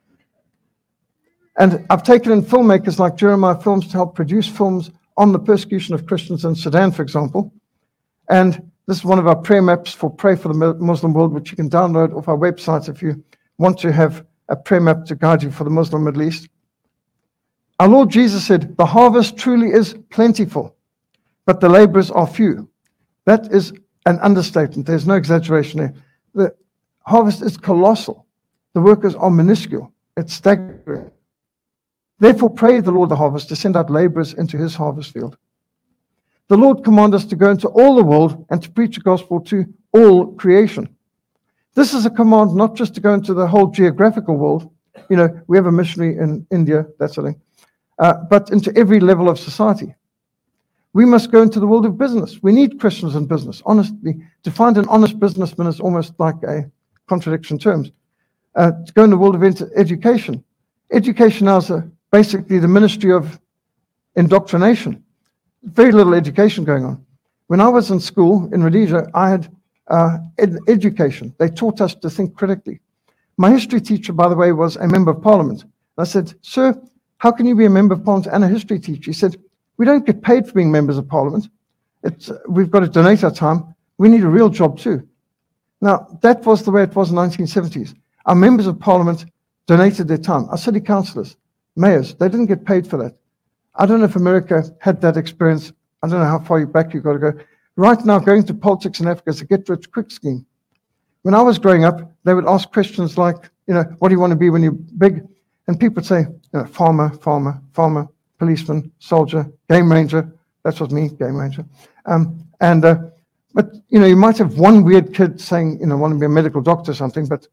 And I've taken in filmmakers like Jeremiah Films to help produce films on the persecution of Christians in Sudan, for example. And this is one of our prayer maps for Pray for the Muslim World, which you can download off our website if you want to have a prayer map to guide you for the Muslim Middle East. Our Lord Jesus said, the harvest truly is plentiful, but the laborers are few. That is an understatement. There's no exaggeration there. The harvest is colossal. The workers are minuscule. It's staggering. Therefore, pray the Lord of the harvest to send out laborers into his harvest field. The Lord commands us to go into all the world and to preach the gospel to all creation. This is a command not just to go into the whole geographical world. You know, we have a missionary in India, that sort of thing, uh, but into every level of society. We must go into the world of business. We need Christians in business. Honestly, to find an honest businessman is almost like a contradiction in terms. Uh, to go in the world of ed- education. Education now is a, basically the ministry of indoctrination. Very little education going on. When I was in school in Rhodesia, I had uh, ed- education. They taught us to think critically. My history teacher, by the way, was a member of parliament. I said, sir, how can you be a member of parliament and a history teacher? He said, we don't get paid for being members of parliament. It's, uh, we've got to donate our time. We need a real job too. Now, that was the way it was in the nineteen seventies. Our members of parliament donated their time. Our city councillors, mayors, they didn't get paid for that. I don't know if America had that experience. I don't know how far back you've got to go. Right now, going to politics in Africa is a get-rich-quick scheme. When I was growing up, they would ask questions like, you know, what do you want to be when you're big? And people would say, you know, farmer, farmer, farmer, policeman, soldier, game ranger. That's what me, game ranger. Um, and, uh, but, you know, you might have one weird kid saying, you know, want to be a medical doctor or something, but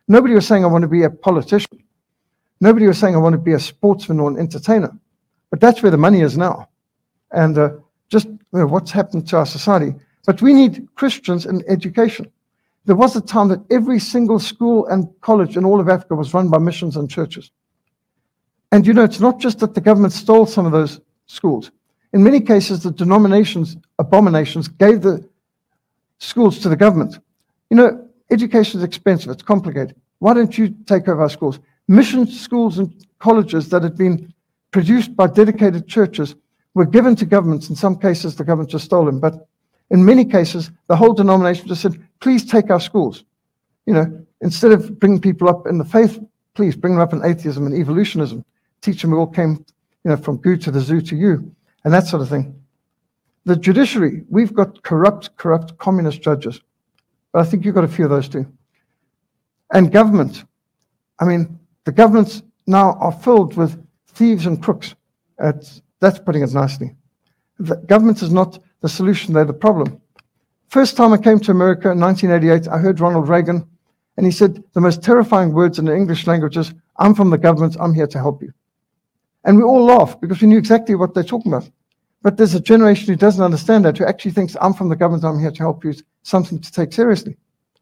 Nobody was saying, I want to be a politician. Nobody was saying, I want to be a sportsman or an entertainer. But that's where the money is now. And uh, just you know, what's happened to our society. But we need Christians in education. There was a time that every single school and college in all of Africa was run by missions and churches. And you know, it's not just that the government stole some of those schools. In many cases, the denominations, abominations, gave the schools to the government. You know, education is expensive, it's complicated. Why don't you take over our schools? Mission schools and colleges that had been produced by dedicated churches were given to governments. In some cases, the government just stole them. But in many cases, the whole denomination just said, please take our schools. You know, instead of bringing people up in the faith, please bring them up in atheism and evolutionism. Teach them we all came, you know, from goo to the zoo to you, and that sort of thing. The judiciary, we've got corrupt, corrupt communist judges. But I think you've got a few of those too. And government. I mean, the governments now are filled with thieves and crooks. It's, that's putting it nicely. The government is not the solution, they're the problem. First time I came to America in nineteen eighty-eight, I heard Ronald Reagan, and he said the most terrifying words in the English language is, I'm from the government, I'm here to help you. And we all laugh because we knew exactly what they're talking about. But there's a generation who doesn't understand that, who actually thinks, I'm from the government, I'm here to help you, is something to take seriously.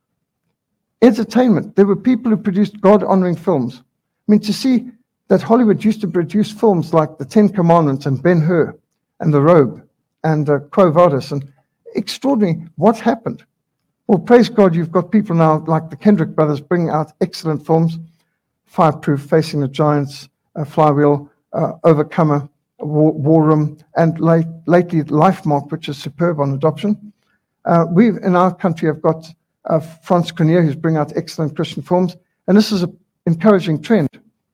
Entertainment. There were people who produced God-honoring films. I mean, to see that Hollywood used to produce films like The Ten Commandments and Ben-Hur and The Robe and uh, Quo Vadis, and extraordinary. What happened? Well, praise God, you've got people now like the Kendrick brothers bringing out excellent films, Fireproof, Facing the Giants, uh, Flywheel, uh, Overcomer, War, War Room, and late, lately Lifemark, which is superb on adoption. Uh, we in our country have got uh, Franz Cornier, who's bringing out excellent Christian films, and this is an encouraging trend.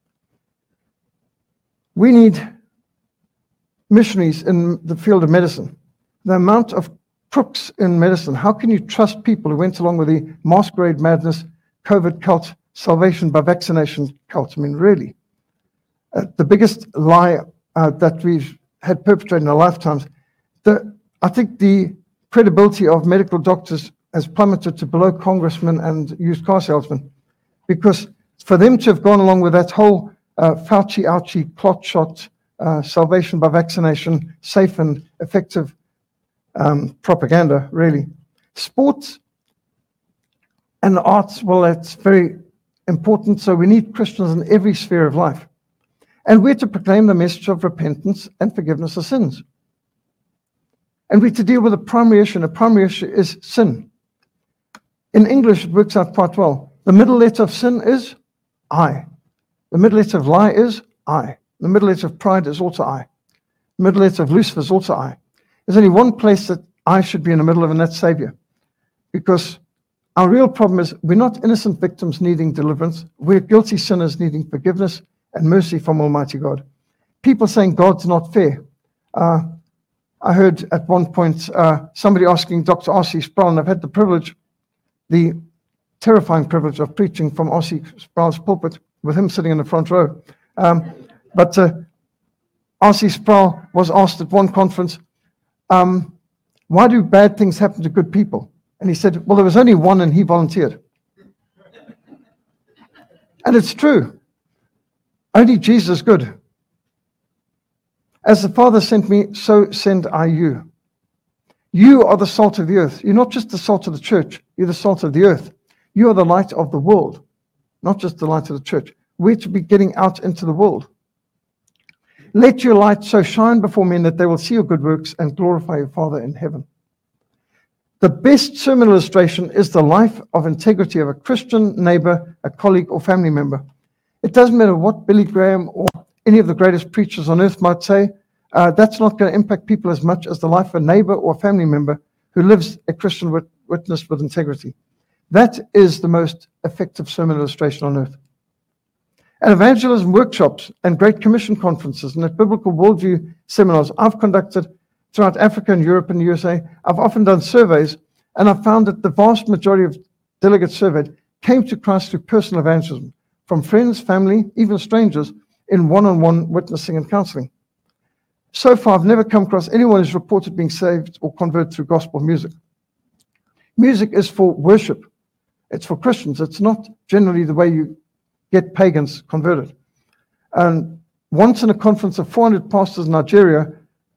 We need missionaries in the field of medicine. The amount of crooks in medicine, how can you trust people who went along with the masquerade madness, COVID cult, salvation by vaccination cult? I mean, really. Uh, the biggest lie uh, that we've had perpetrated in our lifetimes, the, I think the credibility of medical doctors has plummeted to below congressmen and used car salesmen, because for them to have gone along with that whole uh, Fauci, ouchie, clot shot, uh, salvation by vaccination, safe and effective um, propaganda, really. Sports and the arts, well, that's very important. So we need Christians in every sphere of life. And we're to proclaim the message of repentance and forgiveness of sins. And we're to deal with a primary issue, and the primary issue is sin. In English, it works out quite well. The middle letter of sin is I. The middle letter of lie is I. The middle letter of pride is also I. The middle letter of Lucifer is also I. There's only one place that I should be in the middle of, and that's Savior. Because our real problem is we're not innocent victims needing deliverance. We're guilty sinners needing forgiveness and mercy from Almighty God. People saying God's not fair. Uh, I heard at one point uh, somebody asking Doctor R C Sproul, and I've had the privilege, the terrifying privilege of preaching from R C Sproul's pulpit with him sitting in the front row. Um, but uh, R C Sproul was asked at one conference, um, why do bad things happen to good people? And he said, well, there was only one and he volunteered. And it's true. Only Jesus is good. As the Father sent me, so send I you. You are the salt of the earth. You're not just the salt of the church. You're the salt of the earth. You are the light of the world, not just the light of the church. We're to be getting out into the world. Let your light so shine before men that they will see your good works and glorify your Father in heaven. The best sermon illustration is the life of integrity of a Christian neighbor, a colleague, or family member. It doesn't matter what Billy Graham or any of the greatest preachers on earth might say, uh, that's not going to impact people as much as the life of a neighbor or family member who lives a Christian wit- witness with integrity. That is the most effective sermon illustration on earth. At evangelism workshops and Great Commission conferences and at biblical worldview seminars I've conducted throughout Africa and Europe and the U S A, I've often done surveys, and I've found that the vast majority of delegates surveyed came to Christ through personal evangelism, from friends, family, even strangers, in one-on-one witnessing and counseling. So far, I've never come across anyone who's reported being saved or converted through gospel music. Music is for worship. It's for Christians. It's not generally the way you get pagans converted. And once in a conference of four hundred pastors in Nigeria,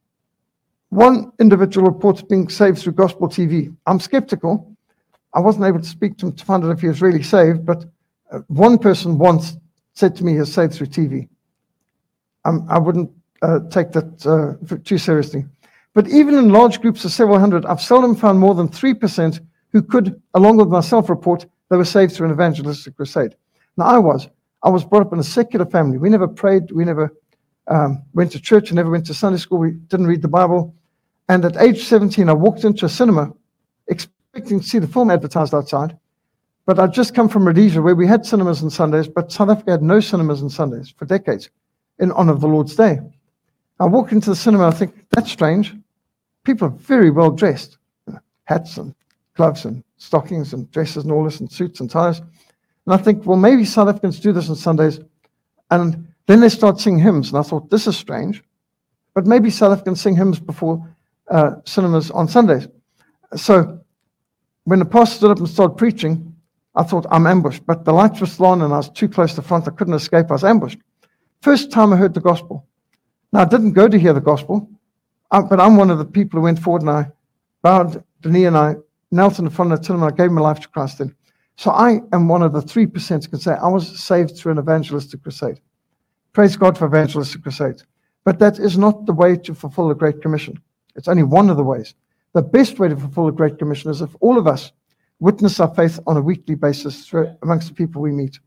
one individual reports being saved through Gospel T V. I'm skeptical. I wasn't able to speak to him to find out if he was really saved, but uh, one person once said to me he was saved through T V. Um, I wouldn't uh, take that uh, too seriously. But even in large groups of several hundred, I've seldom found more than three percent who could, along with myself, report they were saved through an evangelistic crusade. Now, I was. I was brought up in a secular family. We never prayed. We never um, went to church and never went to Sunday school. We didn't read the Bible. And at age seventeen, I walked into a cinema expecting to see the film advertised outside. But I'd just come from Rhodesia, where we had cinemas on Sundays, but South Africa had no cinemas on Sundays for decades in honor of the Lord's Day. I walk into the cinema, I think, that's strange. People are very well dressed. You know, hats and gloves and stockings and dresses and all this and suits and ties. And I think, well, maybe South Africans do this on Sundays. And then they start singing hymns. And I thought, this is strange. But maybe South Africans sing hymns before uh, cinemas on Sundays. So when the pastor stood up and started preaching, I thought, I'm ambushed. But the lights were still on and I was too close to the front. I couldn't escape. I was ambushed. First time I heard the gospel. Now, I didn't go to hear the gospel, uh, but I'm one of the people who went forward and I bowed the knee and I knelt in front of the cinema and I gave my life to Christ then. So I am one of the three percent who can say I was saved through an evangelistic crusade. Praise God for evangelistic crusades. But that is not the way to fulfill the Great Commission. It's only one of the ways. The best way to fulfill the Great Commission is if all of us witness our faith on a weekly basis through, amongst the people we meet.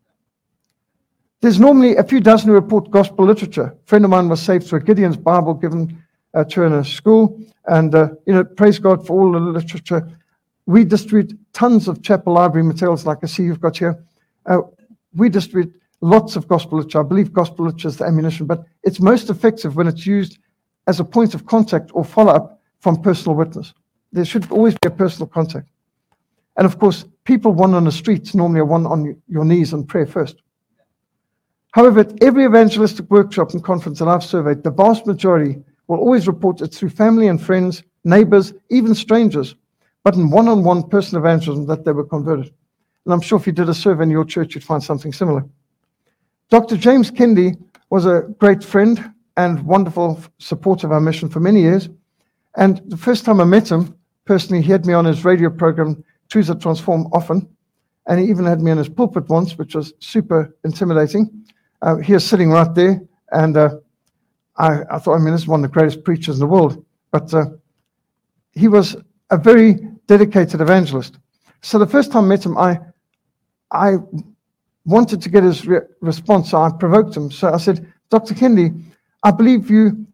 There's normally a few dozen who report gospel literature. A friend of mine was saved through a Gideon's Bible given uh, to her in a school. And, uh, you know, praise God for all the literature. We distribute tons of chapel library materials like I see you've got here. Uh, we distribute lots of gospel literature. I believe gospel literature is the ammunition, but it's most effective when it's used as a point of contact or follow-up from personal witness. There should always be a personal contact. And, of course, people one on the streets normally are one on your knees in prayer first. However, at every evangelistic workshop and conference that I've surveyed, the vast majority will always report it through family and friends, neighbors, even strangers, but in one-on-one personal evangelism that they were converted. And I'm sure if you did a survey in your church, you'd find something similar. Doctor James Kennedy was a great friend and wonderful supporter of our mission for many years. And the first time I met him, personally, he had me on his radio program, Truths That Transform, often. And he even had me on his pulpit once, which was super intimidating. Uh, he was sitting right there, and uh, I, I thought, I mean, this is one of the greatest preachers in the world. But uh, he was a very dedicated evangelist. So the first time I met him, I, I wanted to get his re- response, so I provoked him. So I said, Doctor Kennedy, I believe you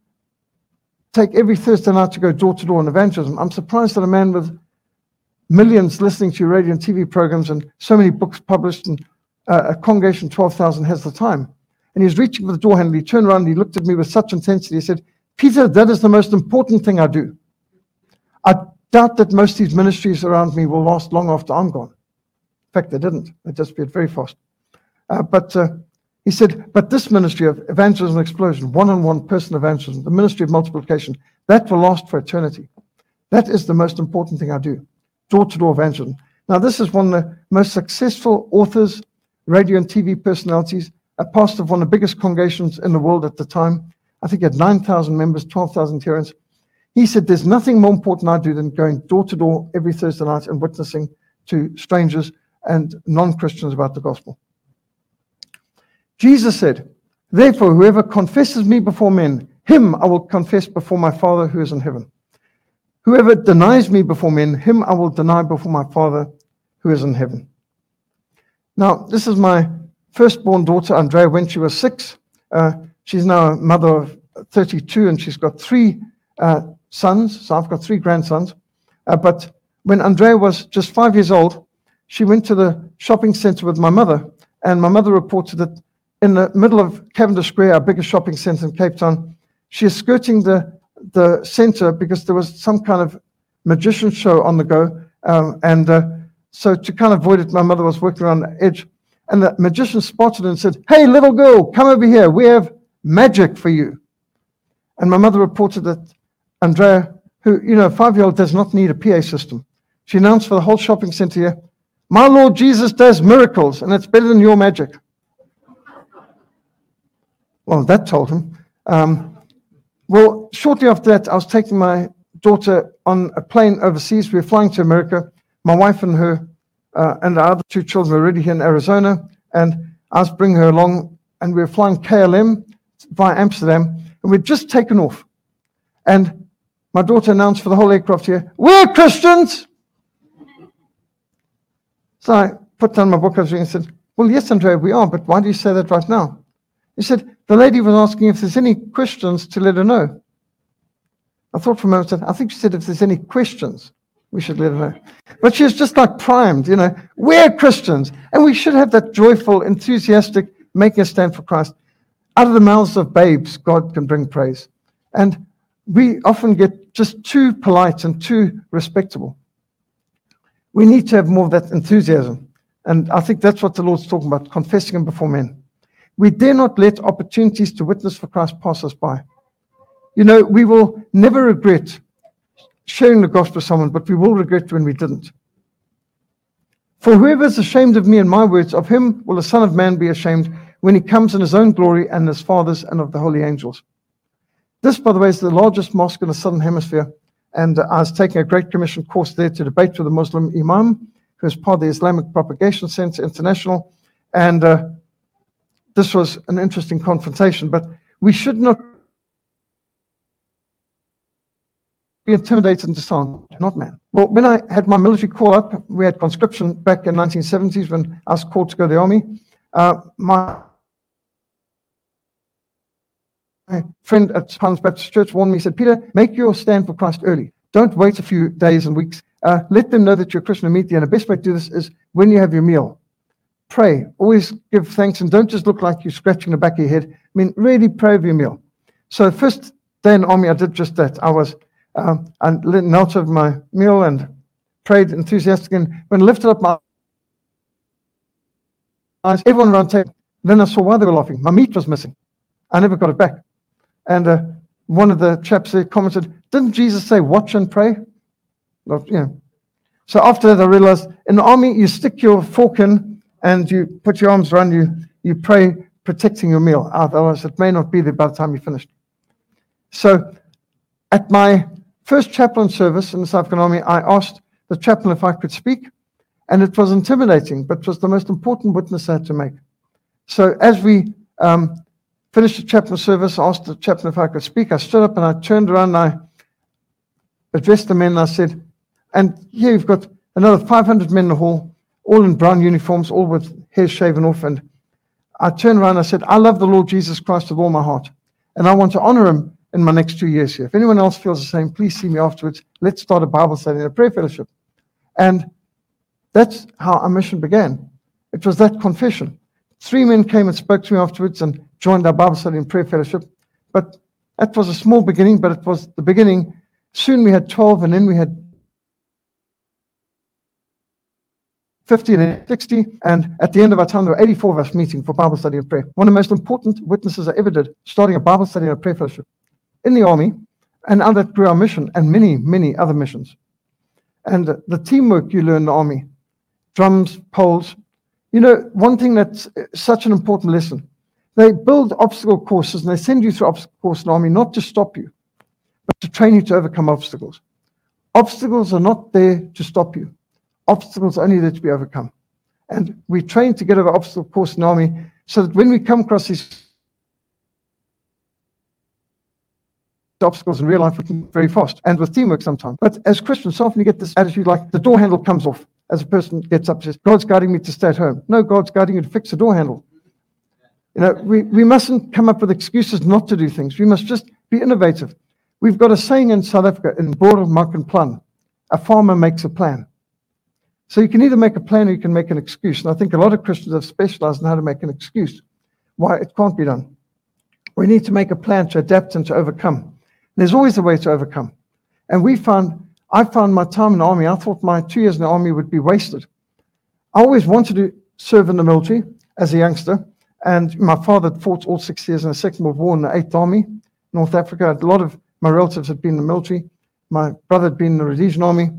take every Thursday night to go door-to-door in evangelism. I'm surprised that a man with millions listening to your radio and T V programs and so many books published and uh, a congregation of twelve thousand has the time. And he was reaching for the door handle. He turned around and he looked at me with such intensity. He said, Peter, that is the most important thing I do. I doubt that most of these ministries around me will last long after I'm gone. In fact, they didn't. They disappeared very fast. Uh, but uh, he said, but this ministry of evangelism and explosion, one-on-one personal evangelism, the ministry of multiplication, that will last for eternity. That is the most important thing I do. Door-to-door evangelism. Now, this is one of the most successful authors, radio and T V personalities, a pastor of one of the biggest congregations in the world at the time. I think he had nine thousand members, twelve thousand adherents. He said, there's nothing more important I do than going door-to-door every Thursday night and witnessing to strangers and non-Christians about the gospel. Jesus said, therefore, whoever confesses me before men, him I will confess before my Father who is in heaven. Whoever denies me before men, him I will deny before my Father who is in heaven. Now, this is my firstborn daughter, Andrea, when she was six. Uh, she's now a mother of thirty-two, and she's got three uh, sons. So I've got three grandsons. Uh, but when Andrea was just five years old, she went to the shopping center with my mother, and my mother reported that in the middle of Cavendish Square, our biggest shopping center in Cape Town, she is skirting the, the center because there was some kind of magician show on the go. Um, and uh, so to kind of avoid it, my mother was working around the edge. And the magician spotted her and said, hey, little girl, come over here. We have magic for you. And my mother reported that Andrea, who, you know, a five-year-old does not need a P A system. She announced for the whole shopping center here, My Lord Jesus does miracles, and it's better than your magic. Well, that told him. Um, well, shortly after that, I was taking my daughter on a plane overseas. We were flying to America. My wife and her uh, and our other two children were already here in Arizona, and I was bringing her along, and we were flying K L M via Amsterdam, and we'd just taken off. And my daughter announced for the whole aircraft here, "We're Christians!" So I put down my book I was reading and said, "Well, yes, Andrea, we are, but why do you say that right now?" He said, "The lady was asking if there's any Christians to let her know." I thought for a moment, I said, I think she said if there's any questions, we should let her know. But she was just like primed, you know, we're Christians. And we should have that joyful, enthusiastic, making a stand for Christ. Out of the mouths of babes, God can bring praise. And we often get just too polite and too respectable. We need to have more of that enthusiasm. And I think that's what the Lord's talking about, confessing Him before men. We dare not let opportunities to witness for Christ pass us by. You know, we will never regret sharing the gospel with someone, but we will regret when we didn't. For whoever is ashamed of me and my words, of him will the Son of Man be ashamed when he comes in his own glory and his Father's and of the holy angels. This, by the way, is the largest mosque in the Southern Hemisphere, and I was taking a Great Commission course there to debate with a Muslim imam, who is part of the Islamic Propagation Center International, and uh, this was an interesting confrontation, but we should not be intimidated and disarmed, not man. Well, when I had my military call up, we had conscription back in nineteen seventies when I was called to go to the army. Uh, my My friend at Highlands Baptist Church warned me, he said, "Peter, make your stand for Christ early. Don't wait a few days and weeks. Uh, let them know that you're a Christian immediately, and the best way to do this is when you have your meal. Pray. Always give thanks, and don't just look like you're scratching the back of your head. I mean, really pray over your meal." So the first day in the army, I did just that. I was, um, I knelt over my meal and prayed enthusiastically, and when I lifted up my eyes, everyone around the table, then I saw why they were laughing. My meat was missing. I never got it back. And uh, one of the chaps there commented, "Didn't Jesus say, watch and pray?" Well, you know. So after that, I realized in the army, you stick your fork in and you put your arms around you, you pray, protecting your meal. Otherwise, it may not be there by the time you finished. So at my first chaplain service in the South African Army, I asked the chaplain if I could speak, and it was intimidating, but it was the most important witness I had to make. So as we um, finished the chaplain service, I asked the chaplain if I could speak. I stood up and I turned around and I addressed the men and I said, and here you've got another five hundred men in the hall, all in brown uniforms, all with hair shaven off. And I turned around and I said, "I love the Lord Jesus Christ with all my heart, and I want to honor him in my next two years here. If anyone else feels the same, please see me afterwards. Let's start a Bible study and a prayer fellowship." And that's how our mission began. It was that confession. Three men came and spoke to me afterwards and joined our Bible study and prayer fellowship. But that was a small beginning, but it was the beginning. Soon we had twelve, and then we had fifty and then sixty. And at the end of our time, there were eighty-four of us meeting for Bible study and prayer. One of the most important witnesses I ever did, starting a Bible study and a prayer fellowship in the army, and how that grew our mission and many, many other missions. And the teamwork you learn in the army, drums, poles. You know, one thing that's such an important lesson, they build obstacle courses and they send you through obstacle courses in the army not to stop you, but to train you to overcome obstacles. Obstacles are not there to stop you. Obstacles are only there to be overcome. And we train to get over obstacle course in the army so that when we come across these obstacles in real life, we can very fast and with teamwork sometimes. But as Christians, so often you get this attitude like the door handle comes off as a person gets up and says, "God's guiding me to stay at home." No, God's guiding you to fix the door handle. You know, we, we mustn't come up with excuses not to do things. We must just be innovative. We've got a saying in South Africa, in Boer, Mark and Plan, a farmer makes a plan. So you can either make a plan or you can make an excuse. And I think a lot of Christians have specialized in how to make an excuse why it can't be done. We need to make a plan to adapt and to overcome. There's always a way to overcome. And we found, I found my time in the army, I thought my two years in the army would be wasted. I always wanted to serve in the military as a youngster. And my father had fought all six years in the Second World War in the Eighth Army, North Africa. A lot of my relatives had been in the military. My brother had been in the Rhodesian Army.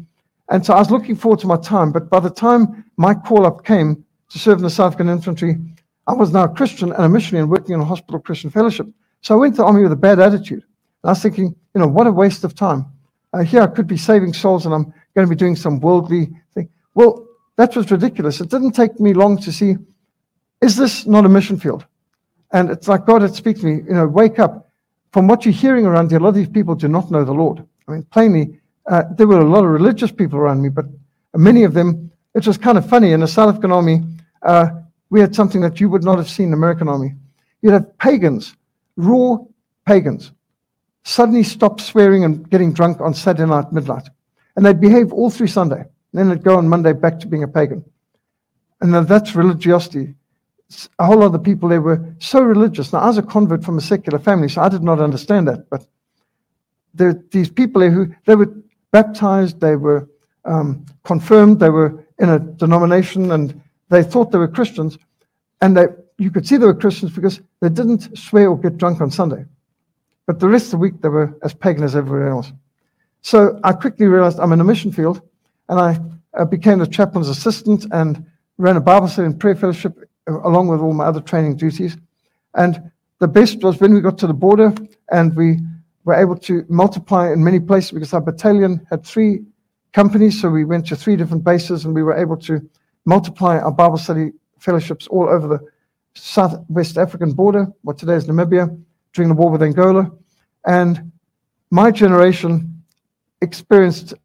And so I was looking forward to my time, but by the time my call-up came to serve in the South African Infantry, I was now a Christian and a missionary and working in a hospital Christian fellowship. So I went to the army with a bad attitude. And I was thinking, you know, what a waste of time. Uh, here I could be saving souls and I'm going to be doing some worldly thing. Well, that was ridiculous. It didn't take me long to see, is this not a mission field? And it's like God had speak to me, you know, wake up. From what you're hearing around here, a lot of these people do not know the Lord. I mean, plainly, uh, there were a lot of religious people around me, but many of them, it was kind of funny. In the South African Army, uh, we had something that you would not have seen in the American Army. You'd have pagans, raw pagans, suddenly stop swearing and getting drunk on Saturday night, midnight. And they'd behave all through Sunday. And then they'd go on Monday back to being a pagan. And that's religiosity. A whole lot of the people there were so religious. Now, I was a convert from a secular family, so I did not understand that. But there these people there who, they were baptized, they were um, confirmed, they were in a denomination, and they thought they were Christians. And they, you could see they were Christians because they didn't swear or get drunk on Sunday. But the rest of the week, they were as pagan as everywhere else. So I quickly realized I'm in a mission field, and I uh, became the chaplain's assistant and ran a Bible study and prayer fellowship along with all my other training duties. And the best was when we got to the border and we were able to multiply in many places because our battalion had three companies, so we went to three different bases and we were able to multiply our Bible study fellowships all over the Southwest African border, what today is Namibia, during the war with Angola. And my generation experienced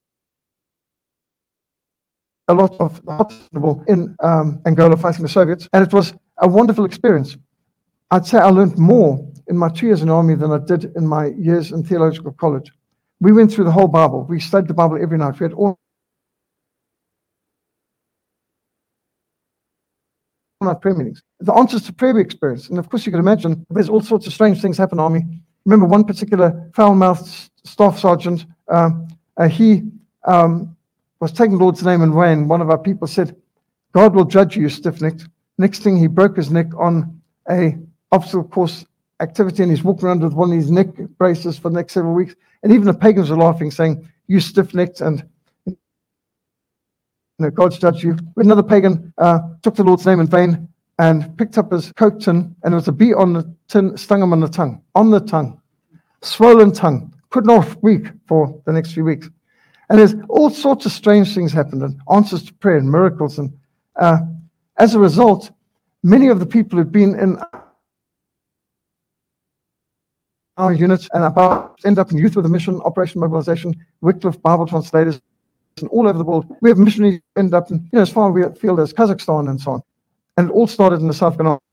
a lot of hospital in um, Angola fighting the Soviets, and it was a wonderful experience. I'd say I learned more in my two years in the army than I did in my years in theological college. We went through the whole Bible. We studied the Bible every night. We had all night prayer meetings. The answers to prayer we experienced, and of course you can imagine there's all sorts of strange things happen in the army. Remember one particular foul-mouthed staff sergeant, uh, uh, he um, was taking the Lord's name in vain. One of our people said, God will judge you, stiff-necked. Next thing, he broke his neck on a obstacle course activity, and he's walking around with one of these neck braces for the next several weeks. And even the pagans were laughing, saying, you stiff-necked, and you know, God's judged you. Another pagan uh, took the Lord's name in vain and picked up his Coke tin, and there was a bee on the tin, stung him on the tongue, on the tongue, swollen tongue, could not speak for the next few weeks. And there's all sorts of strange things happened, and answers to prayer and miracles. And uh, as a result, many of the people who've been in our units and about end up in Youth with a Mission, Operation Mobilization, Wycliffe Bible translators, and all over the world. We have missionaries who end up in, you know, as far afield as Kazakhstan and so on. And it all started in the South African Army.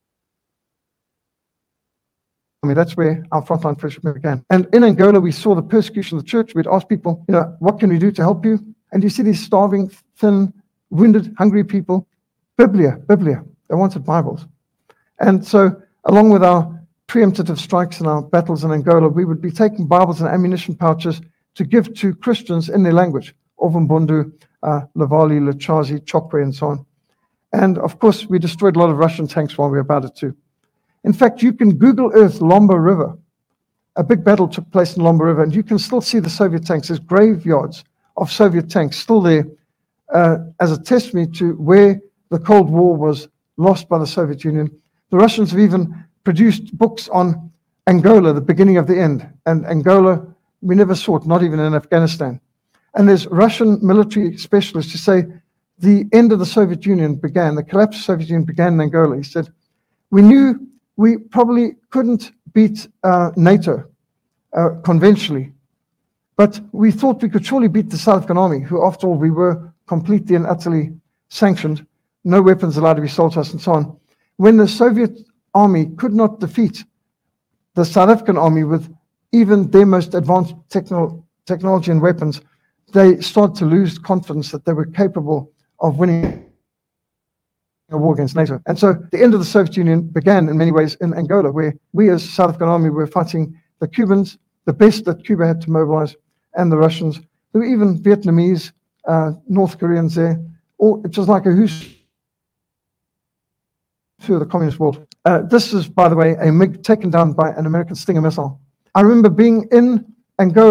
I mean, that's where our frontline fellowship began. And in Angola, we saw the persecution of the church. We'd ask people, you know, what can we do to help you? And you see these starving, thin, wounded, hungry people. Biblia, Biblia. They wanted Bibles. And so, along with our preemptive strikes and our battles in Angola, we would be taking Bibles and ammunition pouches to give to Christians in their language. Ovumbundu, uh, Lavali, Lachazi, Chokwe, and so on. And, of course, we destroyed a lot of Russian tanks while we were about it, too. In fact, you can Google Earth Lomba River. A big battle took place in Lomba River, and you can still see the Soviet tanks. There's graveyards of Soviet tanks still there uh, as a testimony to where the Cold War was lost by the Soviet Union. The Russians have even produced books on Angola, the beginning of the end. And Angola, we never saw it, not even in Afghanistan. And there's Russian military specialists who say the end of the Soviet Union began, the collapse of the Soviet Union began in Angola. He said, we knew we probably couldn't beat uh, NATO uh, conventionally, but we thought we could surely beat the South African Army, who, after all, we were completely and utterly sanctioned, no weapons allowed to be sold to us, and so on. When the Soviet Army could not defeat the South African Army with even their most advanced techno- technology and weapons, they started to lose confidence that they were capable of winning a war against NATO. And so the end of the Soviet Union began in many ways in Angola, where we as South African Army were fighting the Cubans, the best that Cuba had to mobilize, and the Russians. There were even Vietnamese, uh, North Koreans there. All, it was like a who's through the communist world. Uh, this is, by the way, a MiG taken down by an American Stinger missile. I remember being in Angola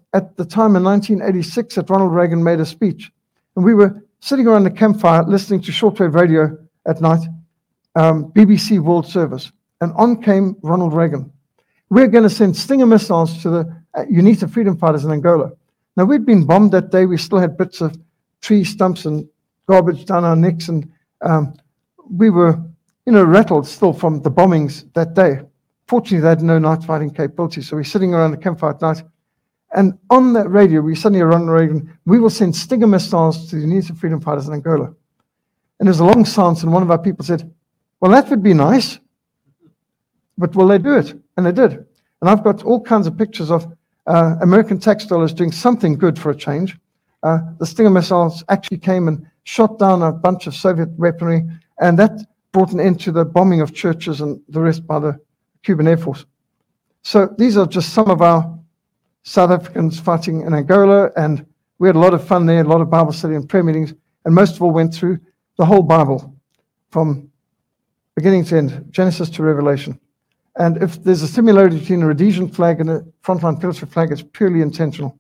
at the time in nineteen eighty-six that Ronald Reagan made a speech. And we were sitting around the campfire listening to shortwave radio at night, um, B B C World Service. And on came Ronald Reagan. We're going to send Stinger missiles to the uh, UNITA freedom fighters in Angola. Now, we'd been bombed that day. We still had bits of tree stumps and garbage down our necks. And um, we were, you know, rattled still from the bombings that day. Fortunately, they had no night fighting capability. So we're sitting around the campfire at night. And on that radio, we suddenly hear Ronald Reagan, we will send Stinger missiles to the UNITA freedom fighters in Angola. And there's a long silence, and one of our people said, well, that would be nice, but will they do it? And they did. And I've got all kinds of pictures of uh, American tax dollars doing something good for a change. Uh, the Stinger missiles actually came and shot down a bunch of Soviet weaponry, and that brought an end to the bombing of churches and the rest by the Cuban Air Force. So these are just some of our South Africans fighting in Angola, and we had a lot of fun there, a lot of Bible study and prayer meetings, and most of all went through the whole Bible from beginning to end, Genesis to Revelation. And if there's a similarity between a Rhodesian flag and a Frontline Fellowship flag, it's purely intentional.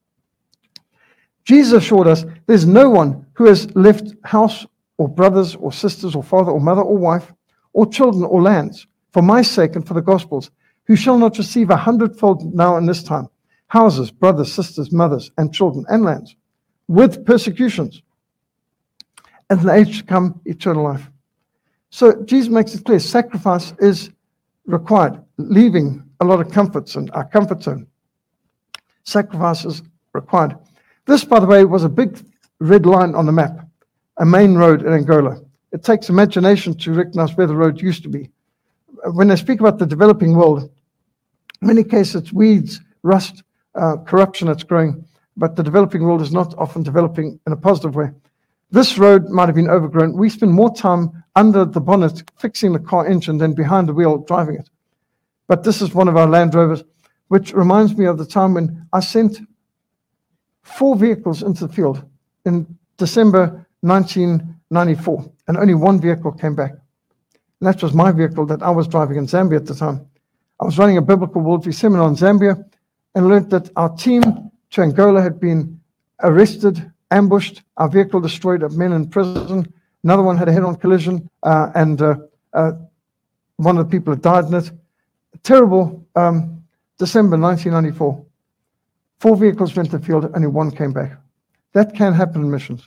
Jesus assured us there's no one who has left house or brothers or sisters or father or mother or wife or children or lands for my sake and for the gospel's, who shall not receive a hundredfold now in this time, houses, brothers, sisters, mothers, and children, and lands, with persecutions, and in the age to come, eternal life. So Jesus makes it clear, sacrifice is required, leaving a lot of comforts and our comfort zone. Sacrifice is required. This, by the way, was a big red line on the map, a main road in Angola. It takes imagination to recognize where the road used to be. When they speak about the developing world, in many cases it's weeds, rust, uh, corruption that's growing, but the developing world is not often developing in a positive way. This road might have been overgrown. We spend more time under the bonnet fixing the car engine than behind the wheel driving it. But this is one of our Land Rovers, which reminds me of the time when I sent four vehicles into the field in December nineteen ninety-four, and only one vehicle came back. And that was my vehicle that I was driving in Zambia at the time. I was running a biblical worldview seminar in Zambia and learned that our team to Angola had been arrested, ambushed, our vehicle destroyed, men in prison. Another one had a head-on collision, uh, and uh, uh, one of the people had died in it. A terrible um, December nineteen ninety-four. Four vehicles went to the field, only one came back. That can happen in missions.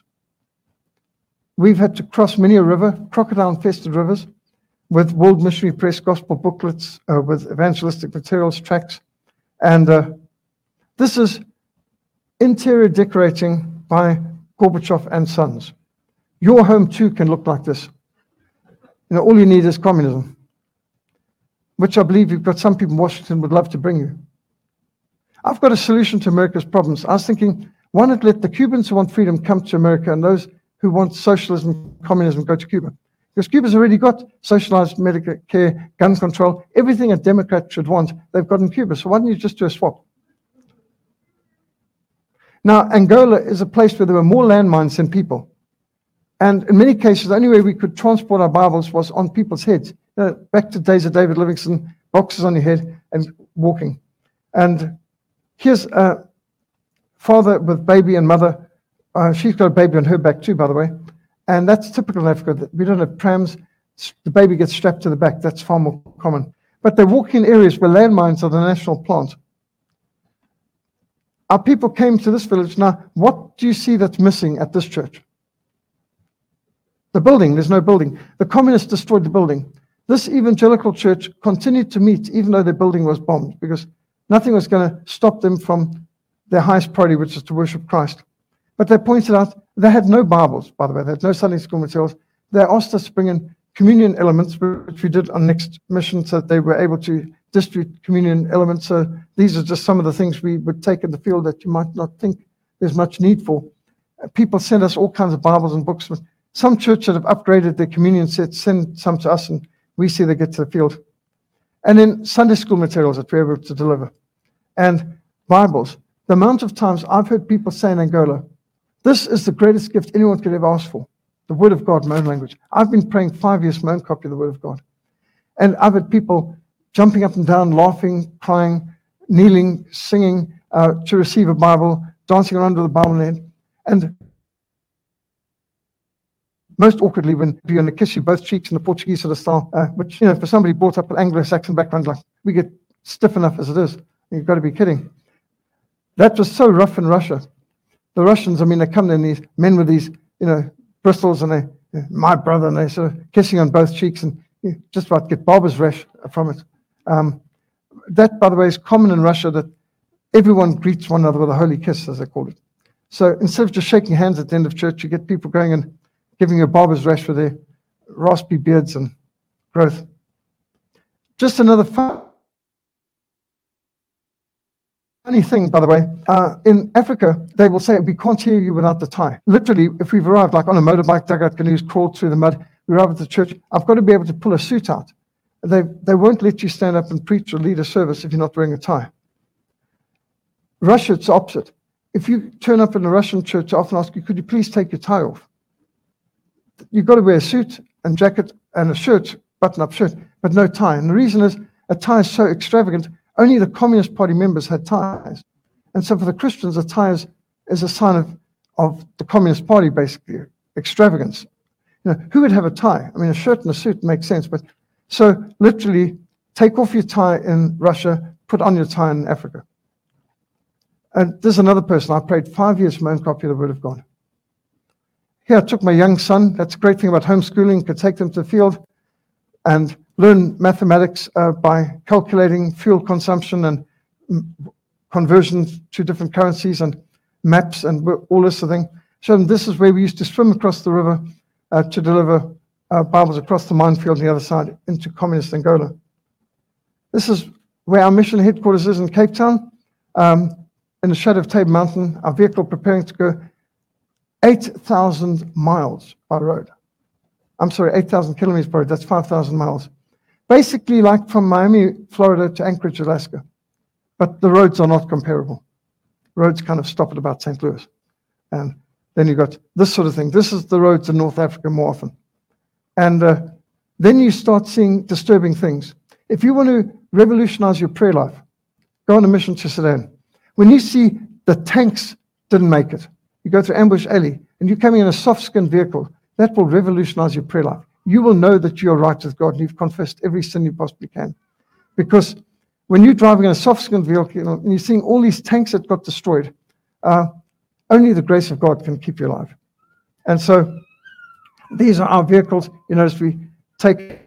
We've had to cross many a river, crocodile-infested rivers, with World Missionary Press gospel booklets, uh, with evangelistic materials, tracts. And uh, this is interior decorating by Gorbachev and Sons. Your home too can look like this. You know, all you need is communism, which I believe you've got some people in Washington would love to bring you. I've got a solution to America's problems. I was thinking, why not let the Cubans who want freedom come to America and those who want socialism, communism go to Cuba? Because Cuba's already got socialized Medicare, gun control, everything a Democrat should want, they've got in Cuba. So why don't you just do a swap? Now, Angola is a place where there were more landmines than people. And in many cases, the only way we could transport our Bibles was on people's heads. You know, back to days of David Livingston, boxes on your head and walking. And here's a father with baby and mother. Uh, she's got a baby on her back too, by the way. And that's typical in Africa. We don't have prams. The baby gets strapped to the back. That's far more common. But they walk in areas where landmines are the national plant. Our people came to this village. Now, what do you see that's missing at this church? The building. There's no building. The communists destroyed the building. This evangelical church continued to meet even though their building was bombed, because nothing was going to stop them from their highest priority, which is to worship Christ. But they pointed out they had no Bibles, by the way. They had no Sunday school materials. They asked us to bring in communion elements, which we did on next mission, so that they were able to distribute communion elements. So these are just some of the things we would take in the field that you might not think there's much need for. People send us all kinds of Bibles and books. Some churches that have upgraded their communion sets send some to us, and we see they get to the field. And then Sunday school materials that we're able to deliver. And Bibles. The amount of times I've heard people say in Angola, this is the greatest gift anyone could ever ask for. The Word of God, my own language. I've been praying five years for my own copy of the Word of God. And I've had people jumping up and down, laughing, crying, kneeling, singing, uh, to receive a Bible, dancing around with a Bible in their hand. And most awkwardly, when you're going to kiss you both cheeks in the Portuguese sort of style, uh, which, you know, for somebody brought up an Anglo-Saxon background, like, we get stiff enough as it is. You've got to be kidding. That was so rough in Russia. The Russians, I mean, they come in, these men with these, you know, bristles, and they, my brother, and they sort of kissing on both cheeks, and you just about get barber's rash from it. Um, that, by the way, is common in Russia, that everyone greets one another with a holy kiss, as they call it. So instead of just shaking hands at the end of church, you get people going and giving you a barber's rash with their raspy beards and growth. Just another fun Funny thing, by the way, uh, in Africa, they will say, we can't hear you without the tie. Literally, if we've arrived, like on a motorbike, dugout canoes, crawled through the mud, we arrive at the church, I've got to be able to pull a suit out. They, they won't let you stand up and preach or lead a service if you're not wearing a tie. Russia, it's the opposite. If you turn up in a Russian church, I often ask you, could you please take your tie off? You've got to wear a suit and jacket and a shirt, button-up shirt, but no tie. And the reason is, a tie is so extravagant, only the Communist Party members had ties. And so for the Christians, a tie is, is a sign of, of the Communist Party, basically, extravagance. You know, who would have a tie? I mean, a shirt and a suit makes sense. But so literally, take off your tie in Russia, put on your tie in Africa. And there's another person. I prayed five years for my own copy of the Word of God. Here I took my young son. That's a great thing about homeschooling. Could take them to the field and learn mathematics uh, by calculating fuel consumption and conversions to different currencies and maps and all this sort of thing. So this is where we used to swim across the river uh, to deliver uh, Bibles across the minefield on the other side into communist Angola. This is where our mission headquarters is in Cape Town, um, in the shadow of Table Mountain, our vehicle preparing to go eight thousand miles by road. I'm sorry, eight thousand kilometers by road, that's five thousand miles. Basically like from Miami, Florida to Anchorage, Alaska. But the roads are not comparable. Roads kind of stop at about Saint Louis. And then you've got this sort of thing. This is the roads in North Africa more often. And uh, then you start seeing disturbing things. If you want to revolutionize your prayer life, go on a mission to Sudan. When you see the tanks didn't make it, you go through Ambush Alley, and you're coming in a soft-skinned vehicle, that will revolutionize your prayer life. You will know that you're right with God and you've confessed every sin you possibly can. Because when you're driving in a soft-skinned vehicle and you're seeing all these tanks that got destroyed, uh, only the grace of God can keep you alive. And so these are our vehicles. You notice we take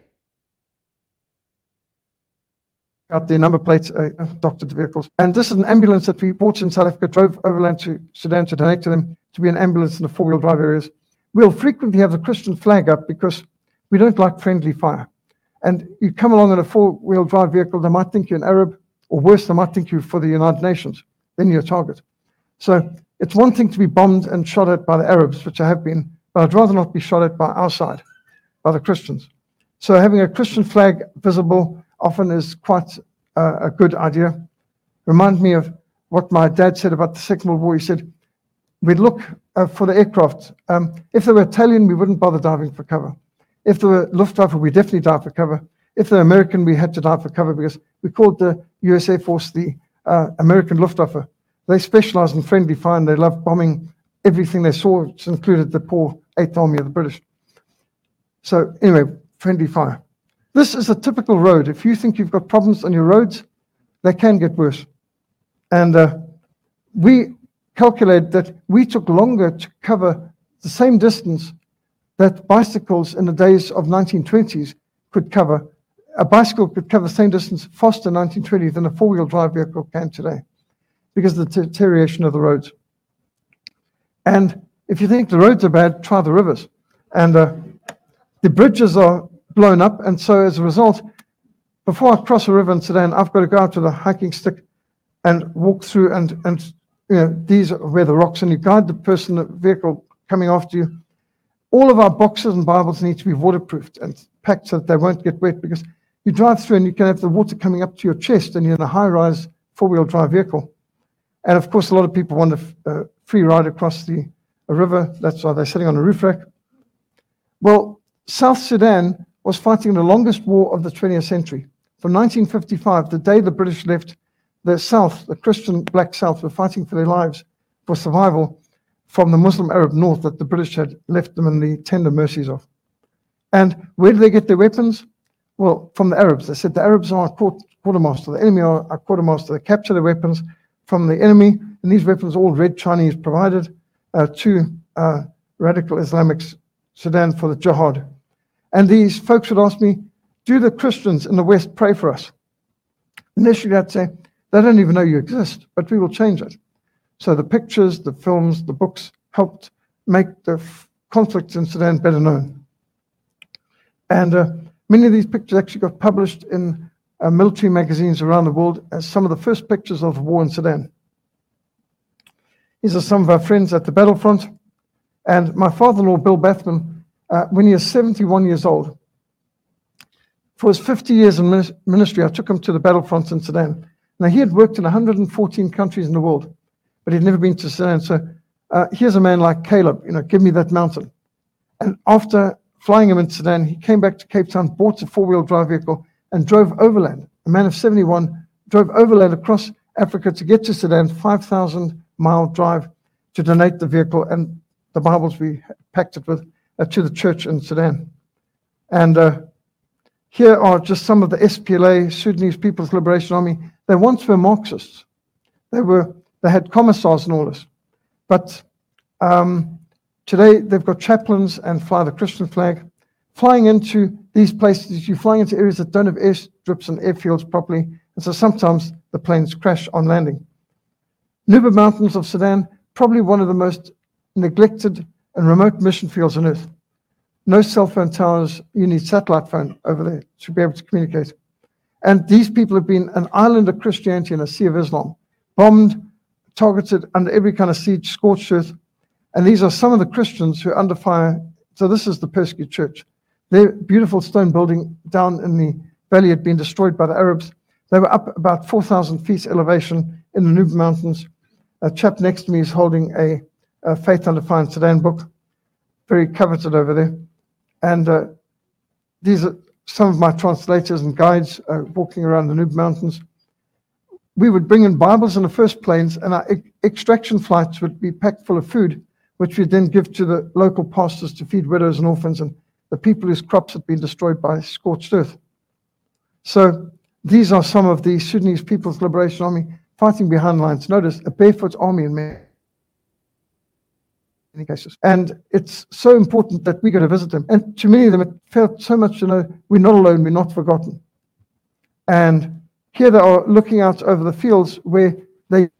out the number plates, uh, doctored vehicles. And this is an ambulance that we bought in South Africa, drove overland to Sudan to donate to them to be an ambulance in the four-wheel drive areas. We'll frequently have the Christian flag up because we don't like friendly fire. And you come along in a four-wheel drive vehicle, they might think you're an Arab, or worse, they might think you're for the United Nations. Then you're a target. So it's one thing to be bombed and shot at by the Arabs, which I have been, but I'd rather not be shot at by our side, by the Christians. So having a Christian flag visible often is quite uh, a good idea. Remind me of what my dad said about the Second World War. He said, we'd look uh, for the aircraft. Um, if they were Italian, we wouldn't bother diving for cover. If they were Luftwaffe, we definitely dive for cover. If they're American, we had to dive for cover because we called the U S Air Force the uh, American Luftwaffe. They specialize in friendly fire and they love bombing everything they saw, which included the poor Eighth Army of the British. So anyway, friendly fire. This is a typical road. If you think you've got problems on your roads, they can get worse. And uh, we calculate that we took longer to cover the same distance that bicycles in the days of nineteen twenties could cover. A bicycle could cover the same distance faster in nineteen twenty than a four-wheel drive vehicle can today because of the deterioration of the roads. And if you think the roads are bad, try the rivers. And uh, the bridges are blown up, and so as a result, before I cross a river in Sudan, I've got to go out with a hiking stick and walk through, and, and you know, these are where the rocks, and you guide the person, the vehicle coming after you. All of our boxes and Bibles need to be waterproofed and packed so that they won't get wet, because you drive through and you can have the water coming up to your chest and you're in a high-rise four-wheel drive vehicle. And of course, a lot of people want a uh, free ride across the a river. That's why they're sitting on a roof rack. Well, South Sudan was fighting the longest war of the twentieth century. From nineteen fifty-five, the day the British left, the South, the Christian black South, were fighting for their lives, for survival from the Muslim Arab North that the British had left them in the tender mercies of. And where did they get their weapons? Well, from the Arabs. They said the Arabs are our court, quartermaster, the enemy are our quartermaster. They capture the weapons from the enemy, and these weapons all Red Chinese provided uh, to uh, radical Islamic Sudan for the jihad. And these folks would ask me, do the Christians in the West pray for us? Initially, I'd say, they don't even know you exist, but we will change it. So the pictures, the films, the books helped make the f- conflicts in Sudan better known. And uh, many of these pictures actually got published in uh, military magazines around the world as some of the first pictures of the war in Sudan. These are some of our friends at the battlefront. And my father-in-law, Bill Bathman, uh, when he was seventy-one years old, for his fifty years in ministry, I took him to the battlefront in Sudan. Now, he had worked in one hundred fourteen countries in the world, but he'd never been to Sudan. So uh, here's a man like Caleb, you know, give me that mountain. And after flying him in Sudan, he came back to Cape Town, bought a four-wheel drive vehicle, and drove overland. A man of seventy-one drove overland across Africa to get to Sudan, five thousand mile drive to donate the vehicle and the Bibles we packed it with uh, to the church in Sudan. And uh, here are just some of the S P L A, Sudanese People's Liberation Army. They once were Marxists. They were. They had commissars and all this. But um, today they've got chaplains and fly the Christian flag. Flying into these places, you're flying into areas that don't have airstrips and airfields properly. And so sometimes the planes crash on landing. Nuba Mountains of Sudan, probably one of the most neglected and remote mission fields on earth. No cell phone towers, you need satellite phone over there to be able to communicate. And these people have been an island of Christianity in a sea of Islam, bombed, targeted under every kind of siege, scorched earth. And these are some of the Christians who are under fire. So this is the persecuted church. Their beautiful stone building down in the valley had been destroyed by the Arabs. They were up about four thousand feet elevation in the Nuba Mountains. A chap next to me is holding a, a Faith Under Fire in Sudan book, very coveted over there. And uh, these are some of my translators and guides uh, walking around the Nuba Mountains. We would bring in Bibles in the first planes, and our e- extraction flights would be packed full of food, which we'd then give to the local pastors to feed widows and orphans and the people whose crops had been destroyed by scorched earth. So these are some of the Sudanese People's Liberation Army fighting behind lines. Notice, a barefoot army in many cases. And it's so important that we go to visit them. And to many of them, it felt so much to know we're not alone, we're not forgotten. And here they are looking out over the fields where they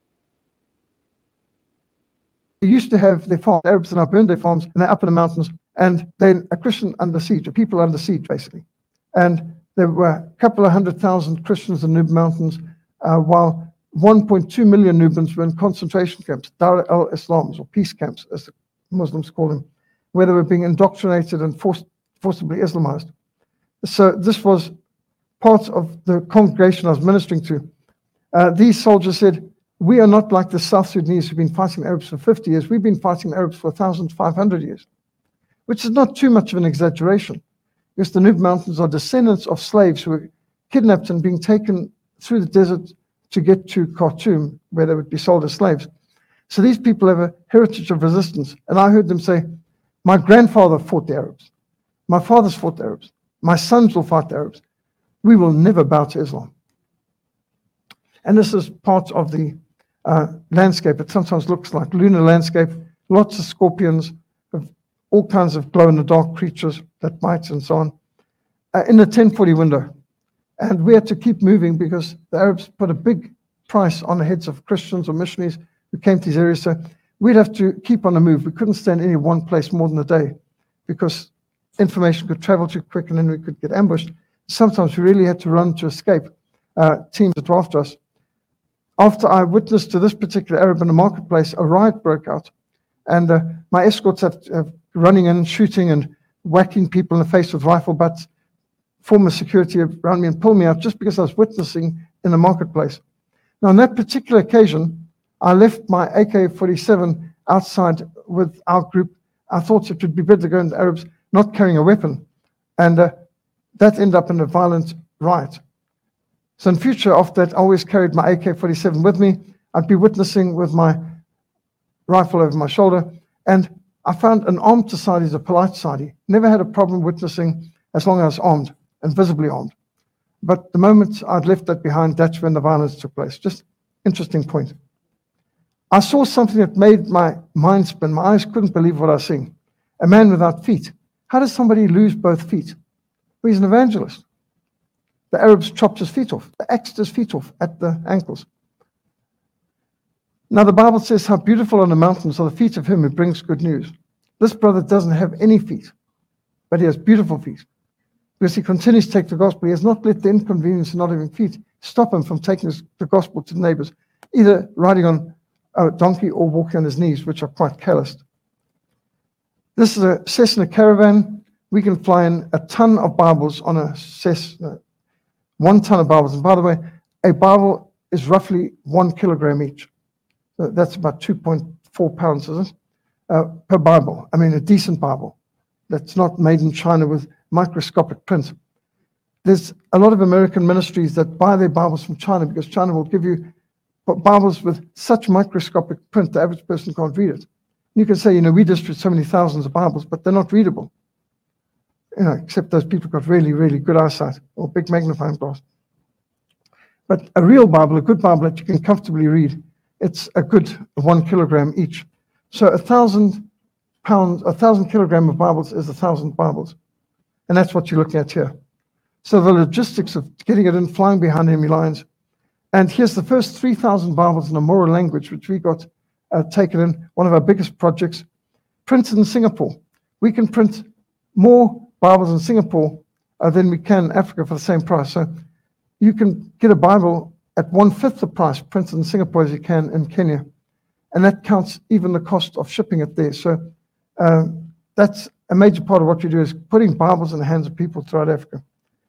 used to have their farms. The Arabs now burned their farms, and they're up in the mountains. And then a Christian under siege, a people under siege, basically. And there were a couple of hundred thousand Christians in the Nuba Mountains, uh, while one point two million Nubans were in concentration camps, Dar al-Islams, or peace camps, as the Muslims call them, where they were being indoctrinated and forced, forcibly Islamized. So this was part of the congregation I was ministering to. Uh, these soldiers said, we are not like the South Sudanese who've been fighting the Arabs for fifty years. We've been fighting the Arabs for one thousand five hundred years, which is not too much of an exaggeration, because the Nuba Mountains are descendants of slaves who were kidnapped and being taken through the desert to get to Khartoum, where they would be sold as slaves. So these people have a heritage of resistance. And I heard them say, my grandfather fought the Arabs. My father's fought the Arabs. My sons will fight the Arabs. We will never bow to Islam. And this is part of the uh, landscape. It sometimes looks like lunar landscape, lots of scorpions, of all kinds of glow-in-the-dark creatures that bite and so on, uh, in a ten forty window. And we had to keep moving because the Arabs put a big price on the heads of Christians or missionaries who came to these areas. So we'd have to keep on the move. We couldn't stand in any one place more than a day because information could travel too quick and then we could get ambushed. Sometimes we really had to run to escape uh, teams that were after us. After I witnessed to this particular Arab in the marketplace, a riot broke out. And uh, my escorts have, have running in, shooting and whacking people in the face with rifle butts. Former security around me and pulled me out just because I was witnessing in the marketplace. Now, on that particular occasion, I left my A K forty-seven outside with our group. I thought it would be better to go into Arabs not carrying a weapon. And uh, that ended up in a violent riot. So in future, after that, I always carried my A K forty-seven with me. I'd be witnessing with my rifle over my shoulder. And I found an armed society is a polite society. Never had a problem witnessing as long as I was armed and visibly armed. But the moment I'd left that behind, that's when the violence took place. Just interesting point. I saw something that made my mind spin. My eyes couldn't believe what I was seeing. A man without feet. How does somebody lose both feet? Well, he's an evangelist. The Arabs chopped his feet off. They axed his feet off at the ankles. Now the Bible says how beautiful on the mountains are the feet of him who brings good news. This brother doesn't have any feet, but he has beautiful feet. Because he continues to take the gospel. He has not let the inconvenience of not having feet stop him from taking the gospel to the neighbors, either riding on a donkey or walking on his knees, which are quite calloused. This is a Cessna Caravan. We can fly in a ton of Bibles on a Cessna, one ton of Bibles. And by the way, a Bible is roughly one kilogram each. So that's about two point four pounds, isn't it? Uh, per Bible. I mean, a decent Bible that's not made in China with microscopic print. There's a lot of American ministries that buy their Bibles from China because China will give you Bibles with such microscopic print the average person can't read it. You can say, you know, we distribute so many thousands of Bibles, but they're not readable. You know, except those people got really, really good eyesight or big magnifying glass. But a real Bible, a good Bible that you can comfortably read, it's a good one kilogram each. So a thousand pounds, a thousand kilogram of Bibles is a thousand Bibles. And that's what you're looking at here. So the logistics of getting it in, flying behind enemy lines. And here's the first three thousand Bibles in a Moro language, which we got uh, taken in, one of our biggest projects, printed in Singapore. We can print more Bibles in Singapore uh, than we can in Africa for the same price. So you can get a Bible at one-fifth the price printed in Singapore as you can in Kenya. And that counts even the cost of shipping it there. So uh, that's a major part of what we do is putting Bibles in the hands of people throughout Africa.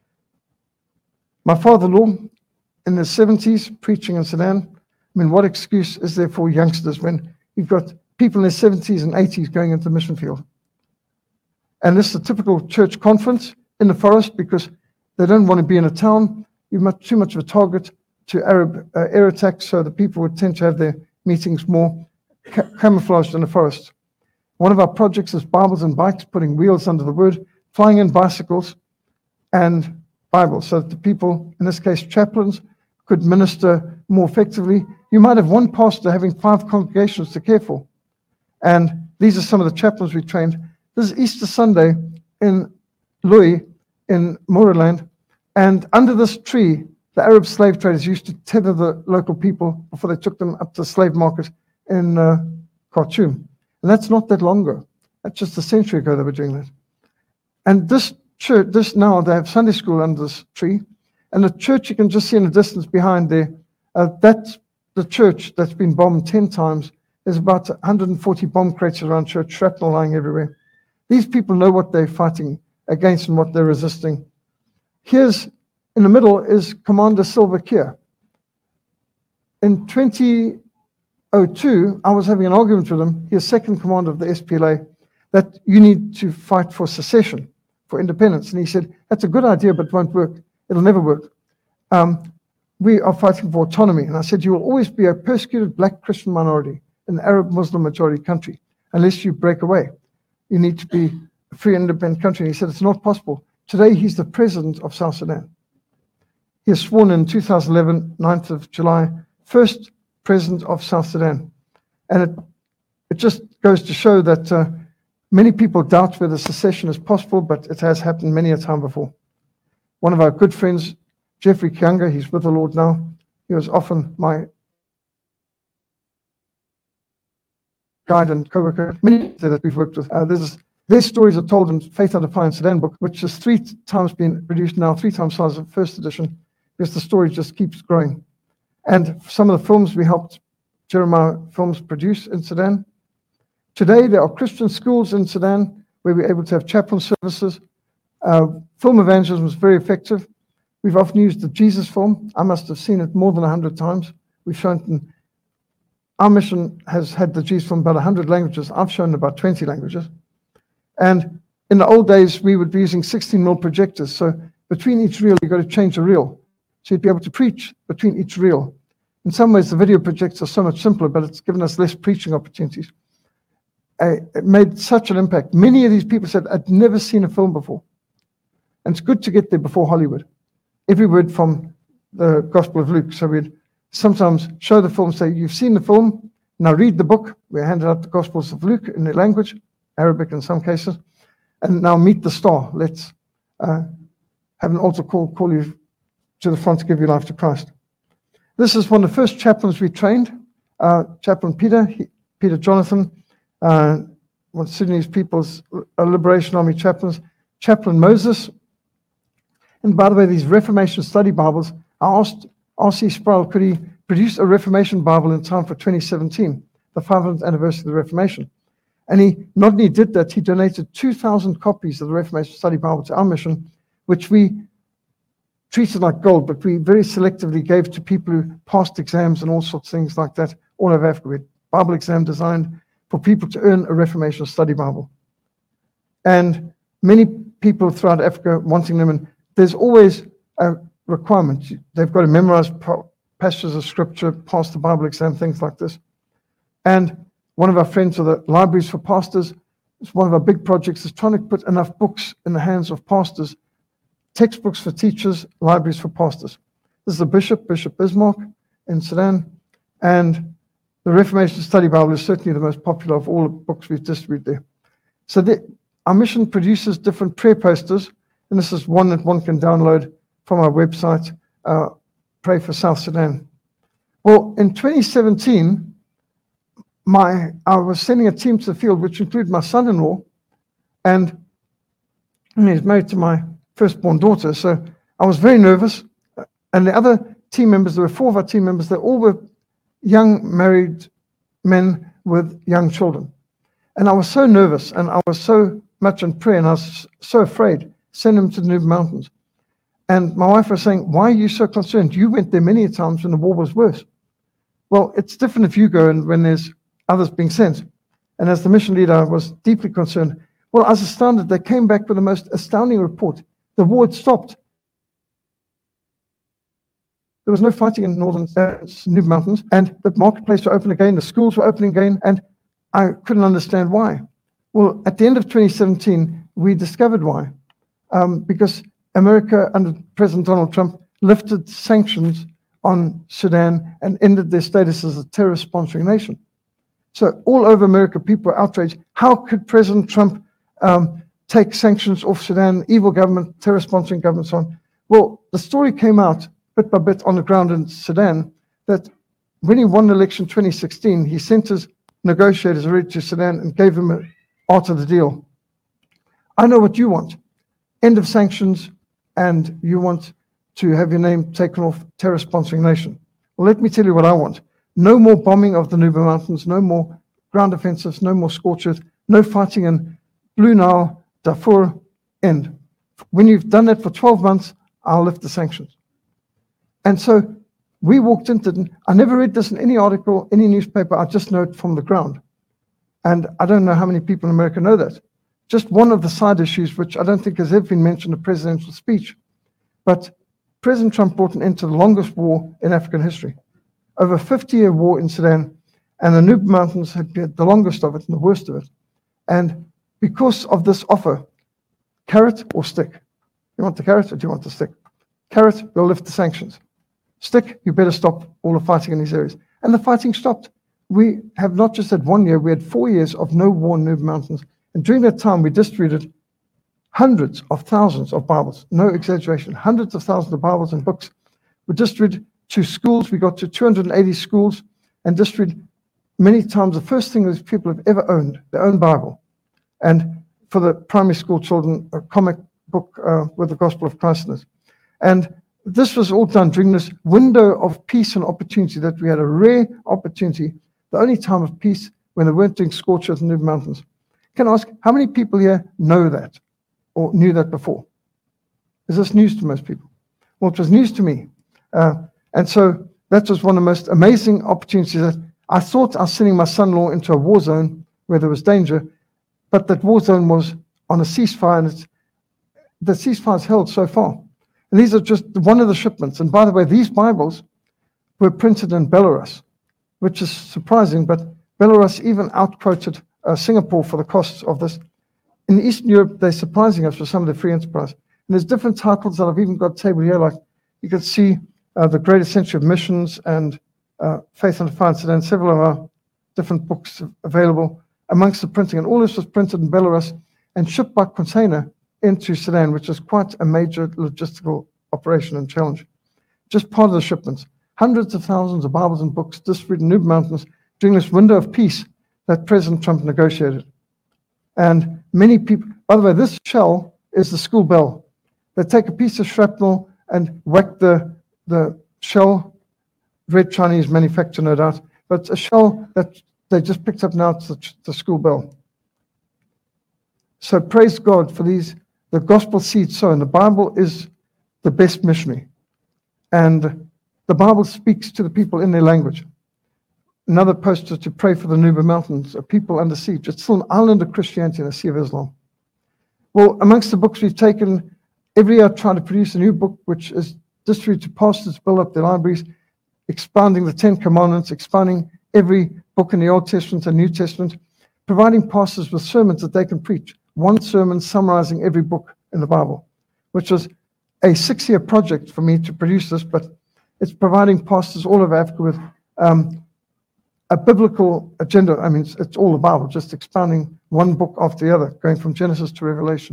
My father-in-law, in the seventies, preaching in Sudan. I mean, what excuse is there for youngsters when you've got people in their seventies and eighties going into the mission field? And this is a typical church conference in the forest because they don't want to be in a town. You're much, too much of a target to Arab uh, air attacks, so the people would tend to have their meetings more ca- camouflaged in the forest. One of our projects is Bibles and bikes, putting wheels under the word, flying in bicycles and Bibles, so that the people, in this case chaplains, could minister more effectively. You might have one pastor having five congregations to care for. And these are some of the chaplains we trained. This is Easter Sunday in Lui, in Moroland. And under this tree, the Arab slave traders used to tether the local people before they took them up to the slave market in uh, Khartoum. And that's not that long ago. That's just a century ago they were doing that. And this church, this now, they have Sunday school under this tree. And the church you can just see in the distance behind there, uh, that's the church that's been bombed ten times. There's about one hundred forty bomb crates around church, shrapnel lying everywhere. These people know what they're fighting against and what they're resisting. Here's, in the middle, is Commander Silva Kier. In twenty oh two, I was having an argument with him, he's second commander of the S P L A, that you need to fight for secession, for independence. And he said, that's a good idea, but it won't work. It'll never work. Um, we are fighting for autonomy. And I said, you will always be a persecuted black Christian minority in an Arab Muslim majority country unless you break away. You need to be a free and independent country. And he said, it's not possible. Today, he's the president of South Sudan. He was sworn in two thousand eleven, ninth of July, first president of South Sudan. And it, it just goes to show that uh, many people doubt whether secession is possible, but it has happened many a time before. One of our good friends, Jeffrey Kianga, he's with the Lord now. He was often my guide and co-worker. Many that we've worked with. Uh, there's, their stories are told in Faith Under Fire in Sudan book, which has three times been produced now, three times size of first edition, because the story just keeps growing. And some of the films we helped Jeremiah Films produce in Sudan. Today, there are Christian schools in Sudan where we're able to have chaplain services. Uh, film evangelism is very effective. We've often used the Jesus film. I must have seen it more than one hundred times. We've shown it in, our mission has had the Jesus film about one hundred languages. I've shown about twenty languages. And in the old days, we would be using sixteen mil projectors. So between each reel, you've got to change the reel. So you'd be able to preach between each reel. In some ways, the video projects are so much simpler, but it's given us less preaching opportunities. Uh, it made such an impact. Many of these people said, I'd never seen a film before. And it's good to get there before Hollywood. Every word from the Gospel of Luke. So we'd sometimes show the film, say, you've seen the film, now read the book. We handed out the Gospels of Luke in their language, Arabic in some cases. And now meet the star. Let's uh, have an altar call, call you to the front to give your life to Christ. This is one of the first chaplains we trained. Uh, Chaplain Peter, he, Peter Jonathan, uh, one of Sudanese People's uh, Liberation Army chaplains. Chaplain Moses. And by the way, these Reformation study Bibles, I asked R C Sproul, could he produce a Reformation Bible in time for twenty seventeen, the five hundredth anniversary of the Reformation? And he not only did that, he donated two thousand copies of the Reformation Study Bible to our mission, which we treated like gold, but we very selectively gave to people who passed exams and all sorts of things like that all over Africa. We had Bible exam designed for people to earn a Reformation Study Bible. And many people throughout Africa wanting them, and there's always a requirement. They've got to memorize passages of Scripture, pass the Bible exam, things like this. And one of our friends with the Libraries for Pastors, it's one of our big projects, is trying to put enough books in the hands of pastors, textbooks for teachers, libraries for pastors. This is a bishop, Bishop Bismarck in Sudan, and the Reformation Study Bible is certainly the most popular of all the books we've distributed there. So the, our mission produces different prayer posters, and this is one that one can download from our website, uh, Pray for South Sudan. Well, in twenty seventeen, my I was sending a team to the field, which included my son-in-law, and he's married to my firstborn daughter, so I was very nervous. And the other team members, there were four of our team members, they all were young married men with young children. And I was so nervous, and I was so much in prayer, and I was so afraid. Send them to the Nuba Mountains. And my wife was saying, why are you so concerned? You went there many times when the war was worse. Well, it's different if you go and when there's others being sent. And as the mission leader, I was deeply concerned. Well, I was astounded. They came back with the most astounding report. The war had stopped. There was no fighting in northern uh, Nuba Mountains, and the marketplace were open again, the schools were open again, and I couldn't understand why. Well, at the end of twenty seventeen, we discovered why. Um, because America, under President Donald Trump, lifted sanctions on Sudan and ended their status as a terrorist sponsoring nation. So all over America, people were outraged. How could President Trump um, take sanctions off Sudan, evil government, terrorist sponsoring government, so on? Well, the story came out bit by bit on the ground in Sudan that when he won the election in twenty sixteen, he sent his negotiators already to Sudan and gave them a part of the deal. I know what you want. End of sanctions, and you want to have your name taken off terrorist sponsoring nation. Well, let me tell you what I want. No more bombing of the Nuba Mountains, no more ground offensives, no more scorches, no fighting in Blue Nile, Darfur, end. When you've done that for twelve months, I'll lift the sanctions. And so we walked into, I never read this in any article, any newspaper, I just know it from the ground. And I don't know how many people in America know that. Just one of the side issues, which I don't think has ever been mentioned in a presidential speech. But President Trump brought an end to the longest war in African history. Over a fifty-year war in Sudan, and the Nuba Mountains had been the longest of it and the worst of it. And because of this offer, carrot or stick? You want the carrot or do you want the stick? Carrot, we'll lift the sanctions. Stick, you better stop all the fighting in these areas. And the fighting stopped. We have not just had one year, we had four years of no war in Nuba Mountains. And during that time, we distributed hundreds of thousands of Bibles, no exaggeration, hundreds of thousands of Bibles and books. We distributed to schools. We got to two hundred eighty schools and distributed many times. The first thing is people have ever owned, their own Bible. And for the primary school children, a comic book uh, with the Gospel of Christ in it. And this was all done during this window of peace and opportunity that we had, a rare opportunity, the only time of peace when they weren't doing scorches in the Nuba Mountains. Can I ask, how many people here know that or knew that before? Is this news to most people? Well, it was news to me. Uh, and so that was one of the most amazing opportunities that I thought I was sending my son-in-law into a war zone where there was danger, but that war zone was on a ceasefire, and it's, the ceasefire is held so far. And these are just one of the shipments. And by the way, these Bibles were printed in Belarus, which is surprising, but Belarus even outquoted uh, Singapore for the costs of this. In Eastern Europe, they're surprising us with some of the free enterprise. And there's different titles that I've even got table here, like you can see uh, The Great Century of Missions and uh, Faith and Defiance, and several of our different books available amongst the printing. And all this was printed in Belarus and shipped by container into Sudan, which is quite a major logistical operation and challenge. Just part of the shipments. Hundreds of thousands of Bibles and books distributed in Nuba Mountains during this window of peace that President Trump negotiated. And many people, by the way, this shell is the school bell. They take a piece of shrapnel and whack the, the shell, red Chinese manufacture, no doubt, but it's a shell that they just picked up now, it's the, the school bell. So praise God for these, the gospel seed sown. The Bible is the best missionary. And the Bible speaks to the people in their language. Another poster to pray for the Nuba Mountains, a people under siege. It's still an island of Christianity in the Sea of Islam. Well, amongst the books we've taken, every year trying to produce a new book, which is distributed to pastors, build up their libraries, expounding the Ten Commandments, expounding every book in the Old Testament and New Testament, providing pastors with sermons that they can preach. One sermon summarizing every book in the Bible, which was a six-year project for me to produce this, but it's providing pastors all over Africa with um, a biblical agenda. I mean, it's, it's all the Bible, just expounding one book after the other, going from Genesis to Revelation.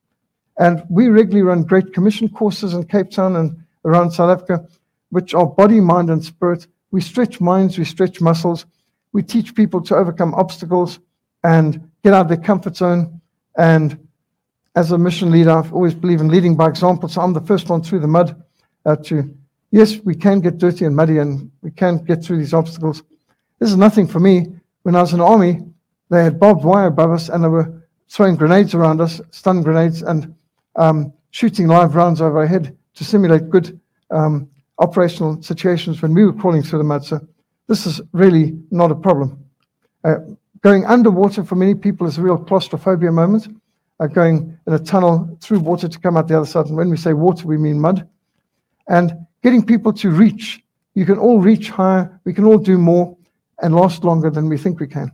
And we regularly run Great Commission courses in Cape Town and around South Africa, which are body, mind, and spirit. We stretch minds, we stretch muscles. We teach people to overcome obstacles and get out of their comfort zone. And as a mission leader, I've always believed in leading by example. So I'm the first one through the mud uh, to, yes, we can get dirty and muddy and we can get through these obstacles. This is nothing for me. When I was in the army, they had barbed wire above us and they were throwing grenades around us, stun grenades, and um, shooting live rounds over our head to simulate good um, operational situations when we were crawling through the mud. So this is really not a problem. Uh, going underwater for many people is a real claustrophobia moment. Uh, going in a tunnel through water to come out the other side. And when we say water, we mean mud. And getting people to reach. You can all reach higher. We can all do more and last longer than we think we can.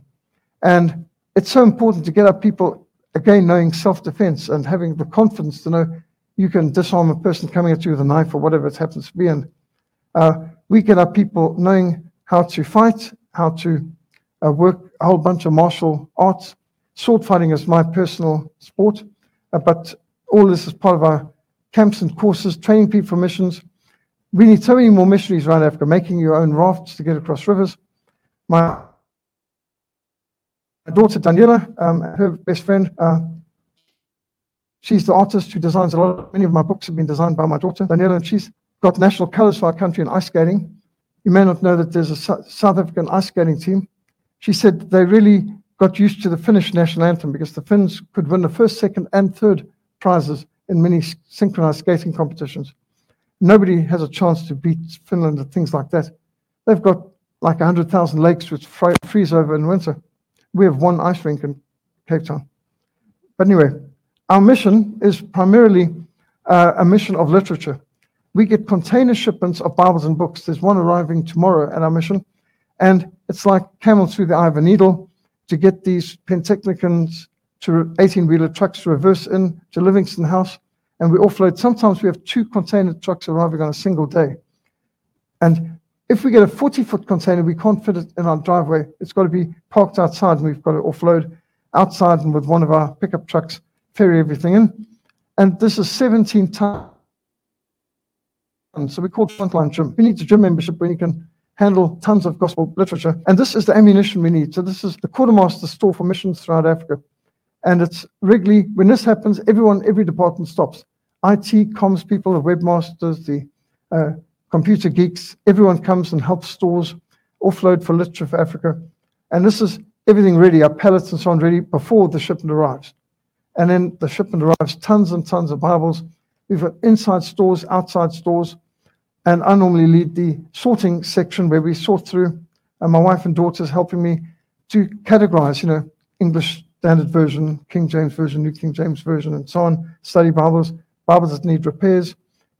And it's so important to get our people, again, knowing self-defense and having the confidence to know you can disarm a person coming at you with a knife or whatever it happens to be. And uh, we get our people knowing how to fight, how to uh, work a whole bunch of martial arts. Sword fighting is my personal sport, uh, but all this is part of our camps and courses, training people for missions. We need so many more missionaries around Africa, making your own rafts to get across rivers. My, my daughter, Daniela, um, her best friend, uh, she's the artist who designs a lot of, many of my books have been designed by my daughter, Daniela, and she's got national colors for our country in ice skating. You may not know that there's a South African ice skating team. She said they really got used to the Finnish national anthem because the Finns could win the first, second, and third prizes in many synchronized skating competitions. Nobody has a chance to beat Finland at things like that. They've got like one hundred thousand lakes which freeze over in winter. We have one ice rink in Cape Town. But anyway, our mission is primarily uh, a mission of literature. We get container shipments of Bibles and books. There's one arriving tomorrow at our mission. And it's like camel through the eye of a needle to get these Pentechnicons to eighteen-wheeler trucks to reverse in to Livingston House. And we offload. Sometimes we have two container trucks arriving on a single day. And if we get a forty-foot container, we can't fit it in our driveway. It's got to be parked outside, and we've got to offload outside and with one of our pickup trucks, ferry everything in. And this is seventeen tons. So we call it Frontline Gym. We need a gym membership where you can handle tons of gospel literature. And this is the ammunition we need. So this is the quartermaster store for missions throughout Africa. And it's regularly, when this happens, everyone, every department stops. I T, comms people, the webmasters, the uh, computer geeks, everyone comes and helps stores offload for literature for Africa. And this is everything ready, our pallets and so on ready before the shipment arrives. And then the shipment arrives, tons and tons of Bibles. We've got inside stores, outside stores. And I normally lead the sorting section where we sort through. And my wife and daughter is helping me to categorize, you know, English Standard Version, King James Version, New King James Version, and so on, study Bibles, Bibles that need repairs,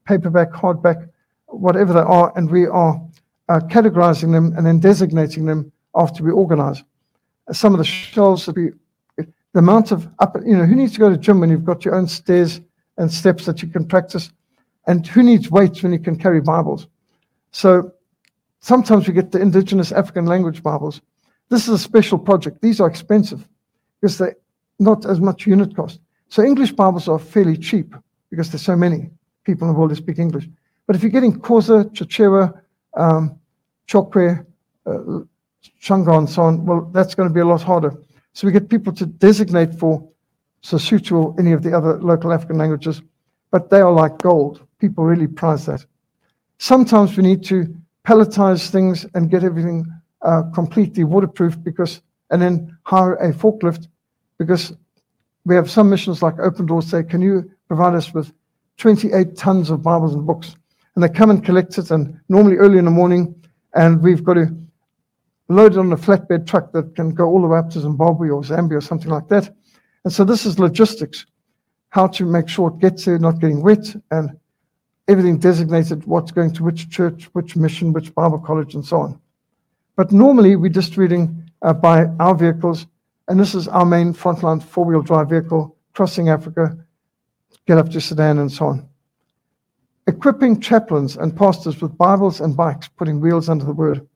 paperback, hardback, whatever they are, and we are uh, categorizing them and then designating them after we organize. Some of the shelves that we, the amount of up, you know, who needs to go to gym when you've got your own stairs and steps that you can practice? And who needs weights when you can carry Bibles? So sometimes we get the indigenous African language Bibles. This is a special project. These are expensive because they're not as much unit cost. So English Bibles are fairly cheap because there's so many people in the world who speak English. But if you're getting Xhosa, Chichewa, um, Chokwe, uh, Shanga, and so on, well, that's going to be a lot harder. So we get people to designate for Sesotho or any of the other local African languages, but they are like gold. People really prize that. Sometimes we need to palletize things and get everything uh, completely waterproof, because, and then hire a forklift, because we have some missions like Open Doors say, can you provide us with twenty-eight tons of Bibles and books? And they come and collect it, and normally early in the morning, and we've got to load it on a flatbed truck that can go all the way up to Zimbabwe or Zambia or something like that. And so this is logistics, how to make sure it gets there, not getting wet, and everything designated, what's going to which church, which mission, which Bible college, and so on. But normally we're distributing uh, by our vehicles, and this is our main frontline four-wheel drive vehicle, crossing Africa, get up to Sudan, and so on. Equipping chaplains and pastors with Bibles and bikes, putting wheels under the word.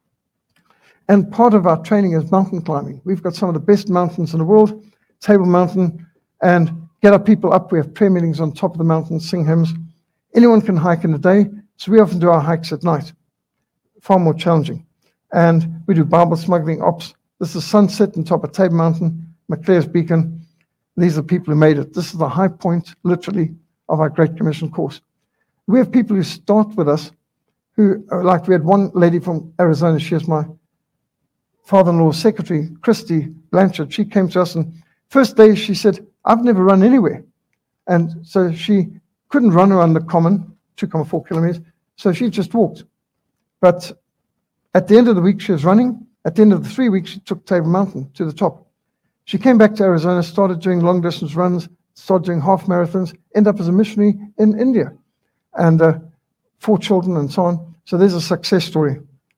And part of our training is mountain climbing. We've got some of the best mountains in the world, Table Mountain, and get our people up. We have prayer meetings on top of the mountain, sing hymns. Anyone can hike in the day, so we often do our hikes at night. Far more challenging. And we do Bible smuggling ops. This is sunset on top of Table Mountain, Maclear's Beacon. These are people who made it. This is the high point, literally, of our Great Commission course. We have people who start with us who, like we had one lady from Arizona, she is my father-in-law's secretary, Christy Blanchard. She came to us, and first day she said, I've never run anywhere. And so she couldn't run around the common, two point four kilometers, so she just walked. But at the end of the week, she was running. At the end of the three weeks, she took Table Mountain to the top. She came back to Arizona, started doing long-distance runs, started doing half marathons, ended up as a missionary in India, and uh, four children and so on. So there's a success story.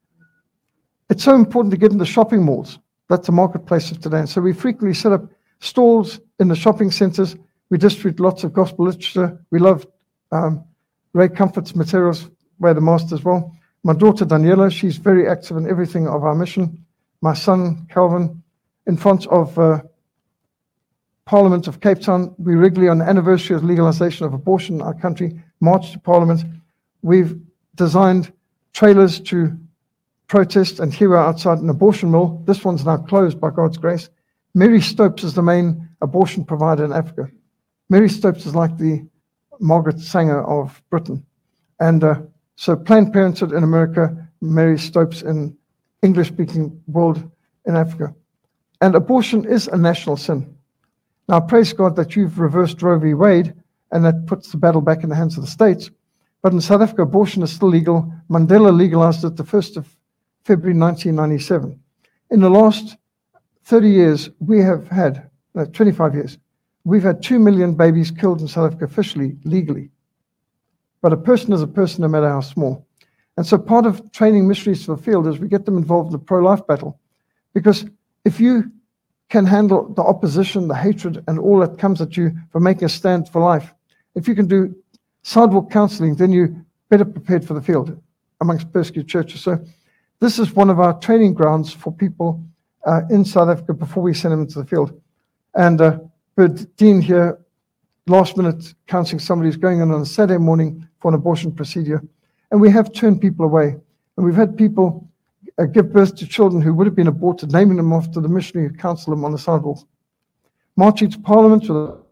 It's so important to get into shopping malls. That's the marketplace of today. And so we frequently set up stalls in the shopping centers. We distribute lots of gospel literature. We love um, Ray Comfort's materials, Way the Master as well. My daughter Daniela, she's very active in everything of our mission. My son Calvin, in front of uh, Parliament of Cape Town, we regularly, on the anniversary of legalization of abortion in our country, march to Parliament. We've designed trailers to protest, and here we're outside an abortion mill. This one's now closed by God's grace. Mary Stopes is the main abortion provider in Africa. Mary Stopes is like the Margaret Sanger of Britain. And uh, so Planned Parenthood in America, Mary Stopes in English-speaking world in Africa. And abortion is a national sin. Now, praise God that you've reversed Roe v. Wade, and that puts the battle back in the hands of the states. But in South Africa, abortion is still legal. Mandela legalized it the first of February nineteen ninety-seven. In the last thirty years, we have had, no, twenty-five years, we've had two million babies killed in South Africa officially, legally. But a person is a person, no matter how small. And so part of training missionaries to the field is we get them involved in the pro-life battle. Because if you can handle the opposition, the hatred, and all that comes at you for making a stand for life, if you can do sidewalk counseling, then you're better prepared for the field amongst persecuted churches. So this is one of our training grounds for people uh, in South Africa before we send them into the field. And uh, Bert Dean here, last minute counseling somebody who's going in on a Saturday morning for an abortion procedure. And we have turned people away. And we've had people uh, give birth to children who would have been aborted, naming them after the missionary who counseled them on the sidewalk. Marching to Parliament with a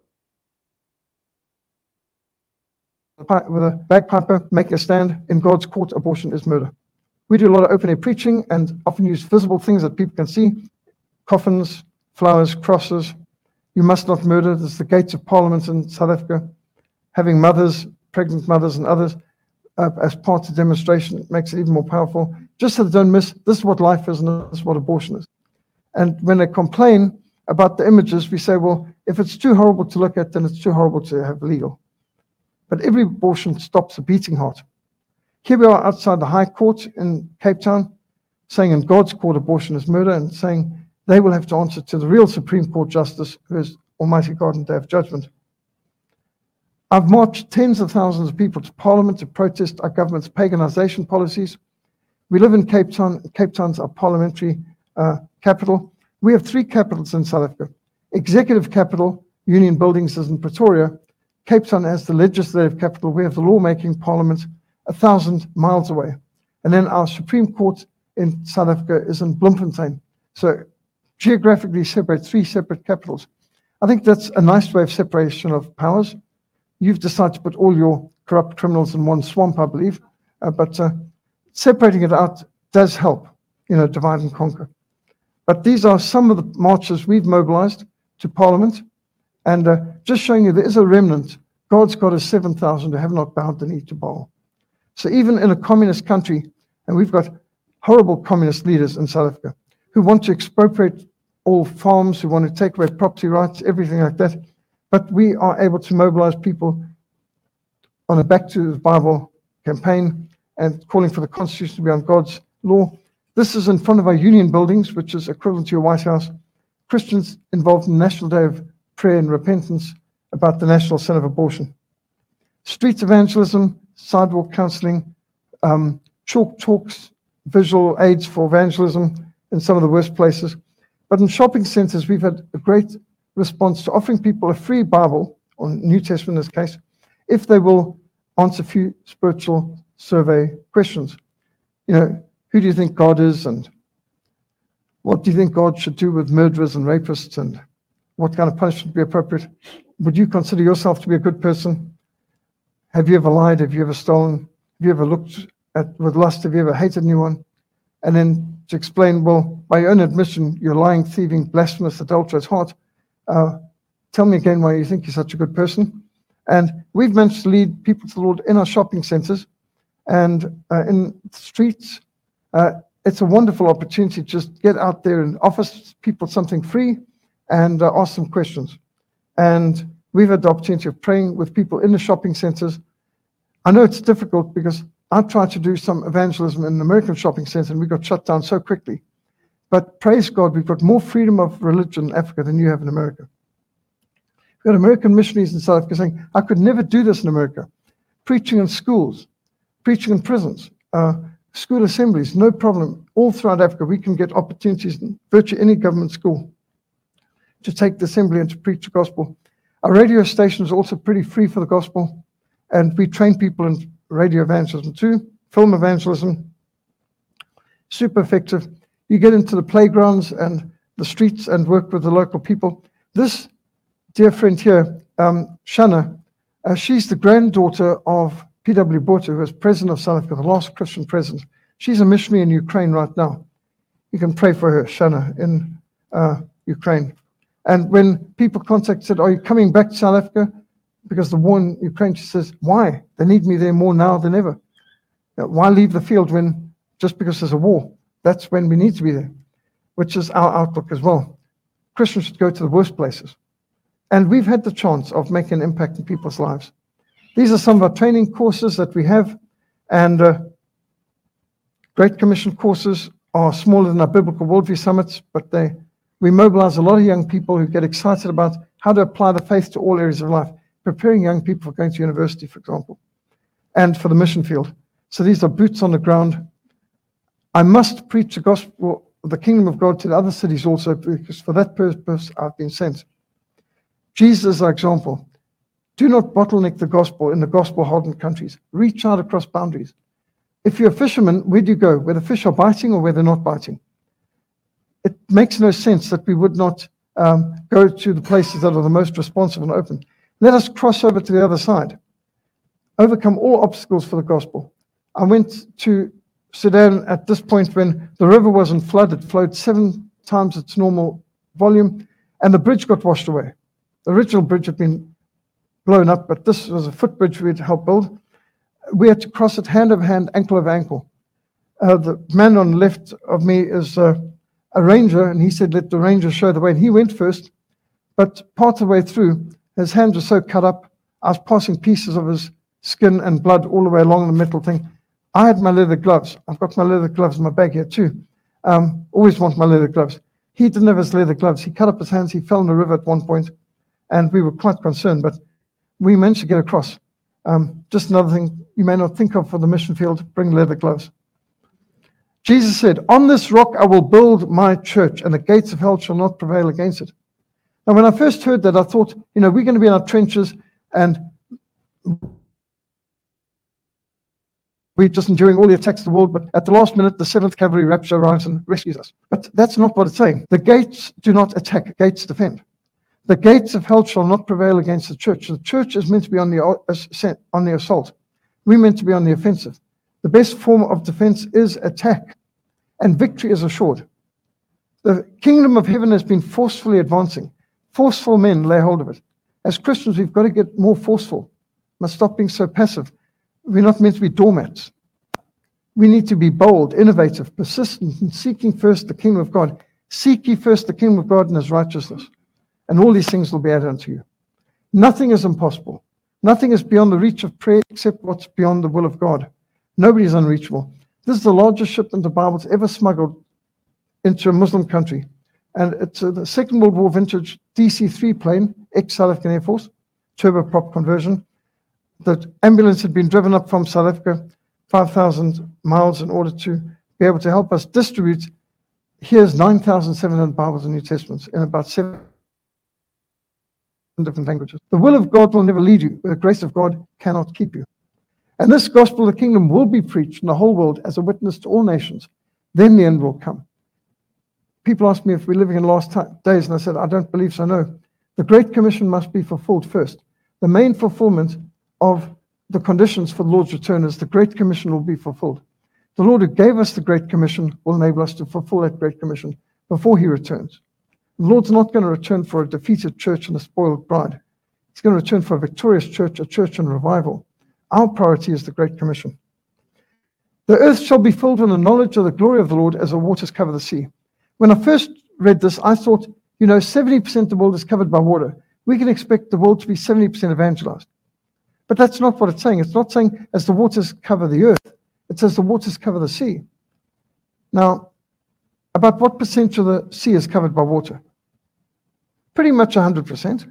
with a bagpiper, making a stand. In God's court, abortion is murder. We do a lot of open-air preaching and often use visible things that people can see. Coffins, flowers, crosses. You must not murder. This is the gates of Parliament in South Africa. Having mothers, pregnant mothers and others uh, as part of the demonstration makes it even more powerful. Just so they don't miss, this is what life is and this is what abortion is. And when they complain about the images, we say, well, if it's too horrible to look at, then it's too horrible to have legal. but every abortion stops a beating heart. Here we are outside the High Court in Cape Town, saying in God's court abortion is murder, and saying they will have to answer to the real Supreme Court Justice, who is Almighty God in Day of Judgment. I've marched tens of thousands of people to Parliament to protest our government's paganization policies. We live in Cape Town. Cape Town's our parliamentary uh, capital. We have three capitals in South Africa. Executive capital, Union Buildings, is in Pretoria. Cape Town as the legislative capital. We have the lawmaking parliament a thousand miles away. And then our Supreme Court in South Africa is in Bloemfontein. So geographically separate, three separate capitals. I think that's a nice way of separation of powers. You've decided to put all your corrupt criminals in one swamp, I believe. Uh, but uh, separating it out does help, you know, divide and conquer. But these are some of the marches we've mobilized to Parliament. And uh, just showing you there is a remnant. God's got his seven thousand who have not bowed the knee to Baal. So even in a communist country, and we've got horrible communist leaders in South Africa who want to expropriate all farms, who want to take away property rights, everything like that. But we are able to mobilize people on a Back to the Bible campaign and calling for the Constitution to be on God's law. This is in front of our Union Buildings, which is equivalent to your White House. Christians involved in National Day of Prayer and Repentance about the national sin of abortion. Street evangelism, sidewalk counseling, um, chalk talks, visual aids for evangelism in some of the worst places. But in shopping centers, we've had a great response to offering people a free Bible, or New Testament in this case, if they will answer a few spiritual survey questions. You know, who do you think God is, and what do you think God should do with murderers and rapists, and what kind of punishment would be appropriate? Would you consider yourself to be a good person? Have you ever lied? Have you ever stolen? Have you ever looked at with lust? Have you ever hated anyone? And then to explain, well, by your own admission, you're lying, thieving, blasphemous, adulterous heart. Uh, tell me again why you think you're such a good person. And we've managed to lead people to the Lord in our shopping centers and uh, in the streets. Uh, it's a wonderful opportunity to just get out there and offer people something free and uh, ask them questions. And we've had the opportunity of praying with people in the shopping centers. I know it's difficult because I tried to do some evangelism in an American shopping center and we got shut down so quickly. But praise God, we've got more freedom of religion in Africa than you have in America. We've got American missionaries in South Africa saying, I could never do this in America. Preaching in schools, preaching in prisons, uh, school assemblies, no problem. All throughout Africa, we can get opportunities in virtually any government school to take the assembly and to preach the gospel. Our radio station is also pretty free for the gospel, and we train people in radio evangelism too, film evangelism, super effective. You get into the playgrounds and the streets and work with the local people. This dear friend here, um, Shana, uh, she's the granddaughter of P W Botha, who was president of South Africa, the last Christian president. She's a missionary in Ukraine right now. You can pray for her, Shana, in uh, Ukraine. And when people contacted, said, are you coming back to South Africa? Because the war in Ukraine, she says, why? They need me there more now than ever. You know, why leave the field when, just because there's a war? That's when we need to be there, which is our outlook as well. Christians should go to the worst places. And we've had the chance of making an impact in people's lives. These are some of our training courses that we have. And uh, Great Commission courses are smaller than our Biblical Worldview Summits, but they we mobilize a lot of young people who get excited about how to apply the faith to all areas of life, preparing young people for going to university, for example, and for the mission field. So these are boots on the ground. I must preach the gospel of the kingdom of God to the other cities also, because for that purpose I've been sent. Jesus is our example. Do not bottleneck the gospel in the gospel-hardened countries. Reach out across boundaries. If you're a fisherman, where do you go? Where the fish are biting or where they're not biting? It makes no sense that we would not um, go to the places that are the most responsive and open. Let us cross over to the other side. Overcome all obstacles for the gospel. I went to Sudan at this point when the river wasn't flooded. It flowed seven times its normal volume, and the bridge got washed away. The original bridge had been blown up, but this was a footbridge we'd helped build. We had to cross it hand over hand, ankle over ankle. Uh, the man on the left of me is uh, a ranger, and he said, let the ranger show the way. And he went first, but part of the way through, his hands were so cut up, I was passing pieces of his skin and blood all the way along the metal thing. I had my leather gloves. I've got my leather gloves in my bag here too. Um, always want my leather gloves. He didn't have his leather gloves. He cut up his hands. He fell in the river at one point, and we were quite concerned, but we managed to get across. Um, just another thing you may not think of for the mission field, bring leather gloves. Jesus said, on this rock I will build my church, and the gates of hell shall not prevail against it. Now, when I first heard that, I thought, you know, we're going to be in our trenches, and we're just enduring all the attacks of the world, but at the last minute, the seventh Cavalry Rapture arrives and rescues us. But that's not what it's saying. The gates do not attack, gates defend. The gates of hell shall not prevail against the church. The church is meant to be on the, on the assault. We're meant to be on the offensive. The best form of defense is attack, and victory is assured. The kingdom of heaven has been forcefully advancing. Forceful men lay hold of it. As Christians, we've got to get more forceful. We must stop being so passive. We're not meant to be doormats. We need to be bold, innovative, persistent in seeking first the kingdom of God. Seek ye first the kingdom of God and his righteousness, and all these things will be added unto you. Nothing is impossible. Nothing is beyond the reach of prayer except what's beyond the will of God. Nobody is unreachable. This is the largest shipment of Bibles ever smuggled into a Muslim country. And it's a, the Second World War vintage D C three plane, ex-South African Air Force, turboprop conversion. The ambulance had been driven up from South Africa five thousand miles in order to be able to help us distribute. Here's nine thousand seven hundred Bibles and New Testaments in about seven different languages. The will of God will never lead you, but the grace of God cannot keep you. And this gospel of the kingdom will be preached in the whole world as a witness to all nations. Then the end will come. People ask me if we're living in last time, days, and I said, I don't believe so, no. The Great Commission must be fulfilled first. The main fulfillment of the conditions for the Lord's return is the Great Commission will be fulfilled. The Lord who gave us the Great Commission will enable us to fulfill that Great Commission before he returns. The Lord's not going to return for a defeated church and a spoiled bride. He's going to return for a victorious church, a church in revival. Our priority is the Great Commission. The earth shall be filled with the knowledge of the glory of the Lord as the waters cover the sea. When I first read this, I thought, you know, seventy percent of the world is covered by water. We can expect the world to be seventy percent evangelized. But that's not what it's saying. It's not saying as the waters cover the earth. It says the waters cover the sea. Now, about what percent of the sea is covered by water? Pretty much one hundred percent.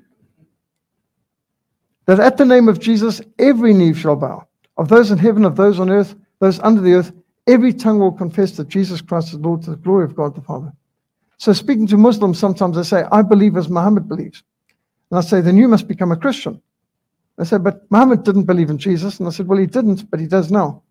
That at the name of Jesus, every knee shall bow. Of those in heaven, of those on earth, those under the earth, every tongue will confess that Jesus Christ is Lord to the glory of God the Father. So speaking to Muslims, sometimes they say, I believe as Muhammad believes. And I say, then you must become a Christian. They say, but Muhammad didn't believe in Jesus. And I said, well, he didn't, but he does now.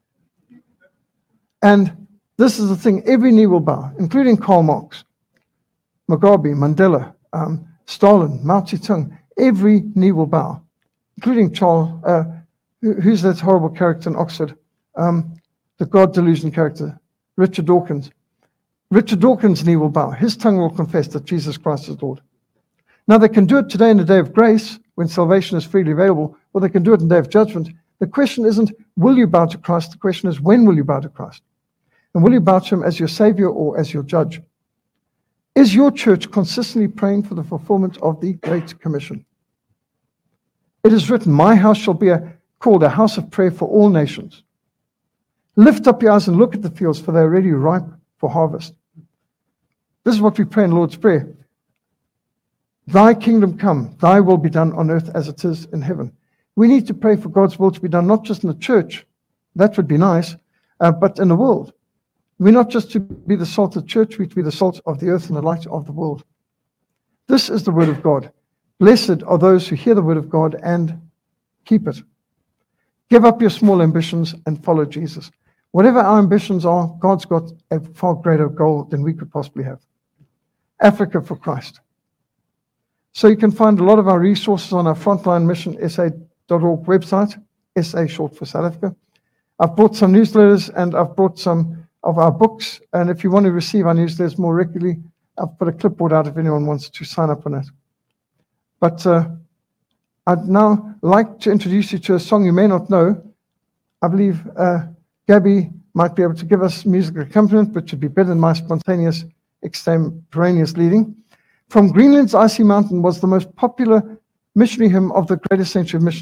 And this is the thing, every knee will bow, including Karl Marx, Mugabe, Mandela, um, Stalin, Mao Zedong. Every knee will bow, including Charles, uh, who, who's that horrible character in Oxford? Um, the God delusion character, Richard Dawkins. Richard Dawkins' knee will bow. His tongue will confess that Jesus Christ is Lord. Now, they can do it today in the day of grace, when salvation is freely available, or they can do it in the day of judgment. The question isn't, will you bow to Christ? The question is, when will you bow to Christ? And will you bow to him as your Savior or as your judge? Is your church consistently praying for the fulfillment of the Great Commission? It is written, my house shall be a, called a house of prayer for all nations. Lift up your eyes and look at the fields, for they are already ripe for harvest. This is what we pray in the Lord's Prayer. Thy kingdom come, thy will be done on earth as it is in heaven. We need to pray for God's will to be done, not just in the church, that would be nice, uh, but in the world. We're not just to be the salt of the church, we're to be the salt of the earth and the light of the world. This is the word of God. Blessed are those who hear the word of God and keep it. Give up your small ambitions and follow Jesus. Whatever our ambitions are, God's got a far greater goal than we could possibly have. Africa for Christ. So you can find a lot of our resources on our Frontline Mission S A dot org website, S A short for South Africa. I've brought some newsletters and I've brought some of our books. And if you want to receive our newsletters more regularly, I've put a clipboard out if anyone wants to sign up on it. But uh, I'd now like to introduce you to a song you may not know. I believe uh, Gabby might be able to give us musical accompaniment, which would be better than my spontaneous, extemporaneous leading. From Greenland's Icy Mountain was the most popular missionary hymn of the greatest century of missions.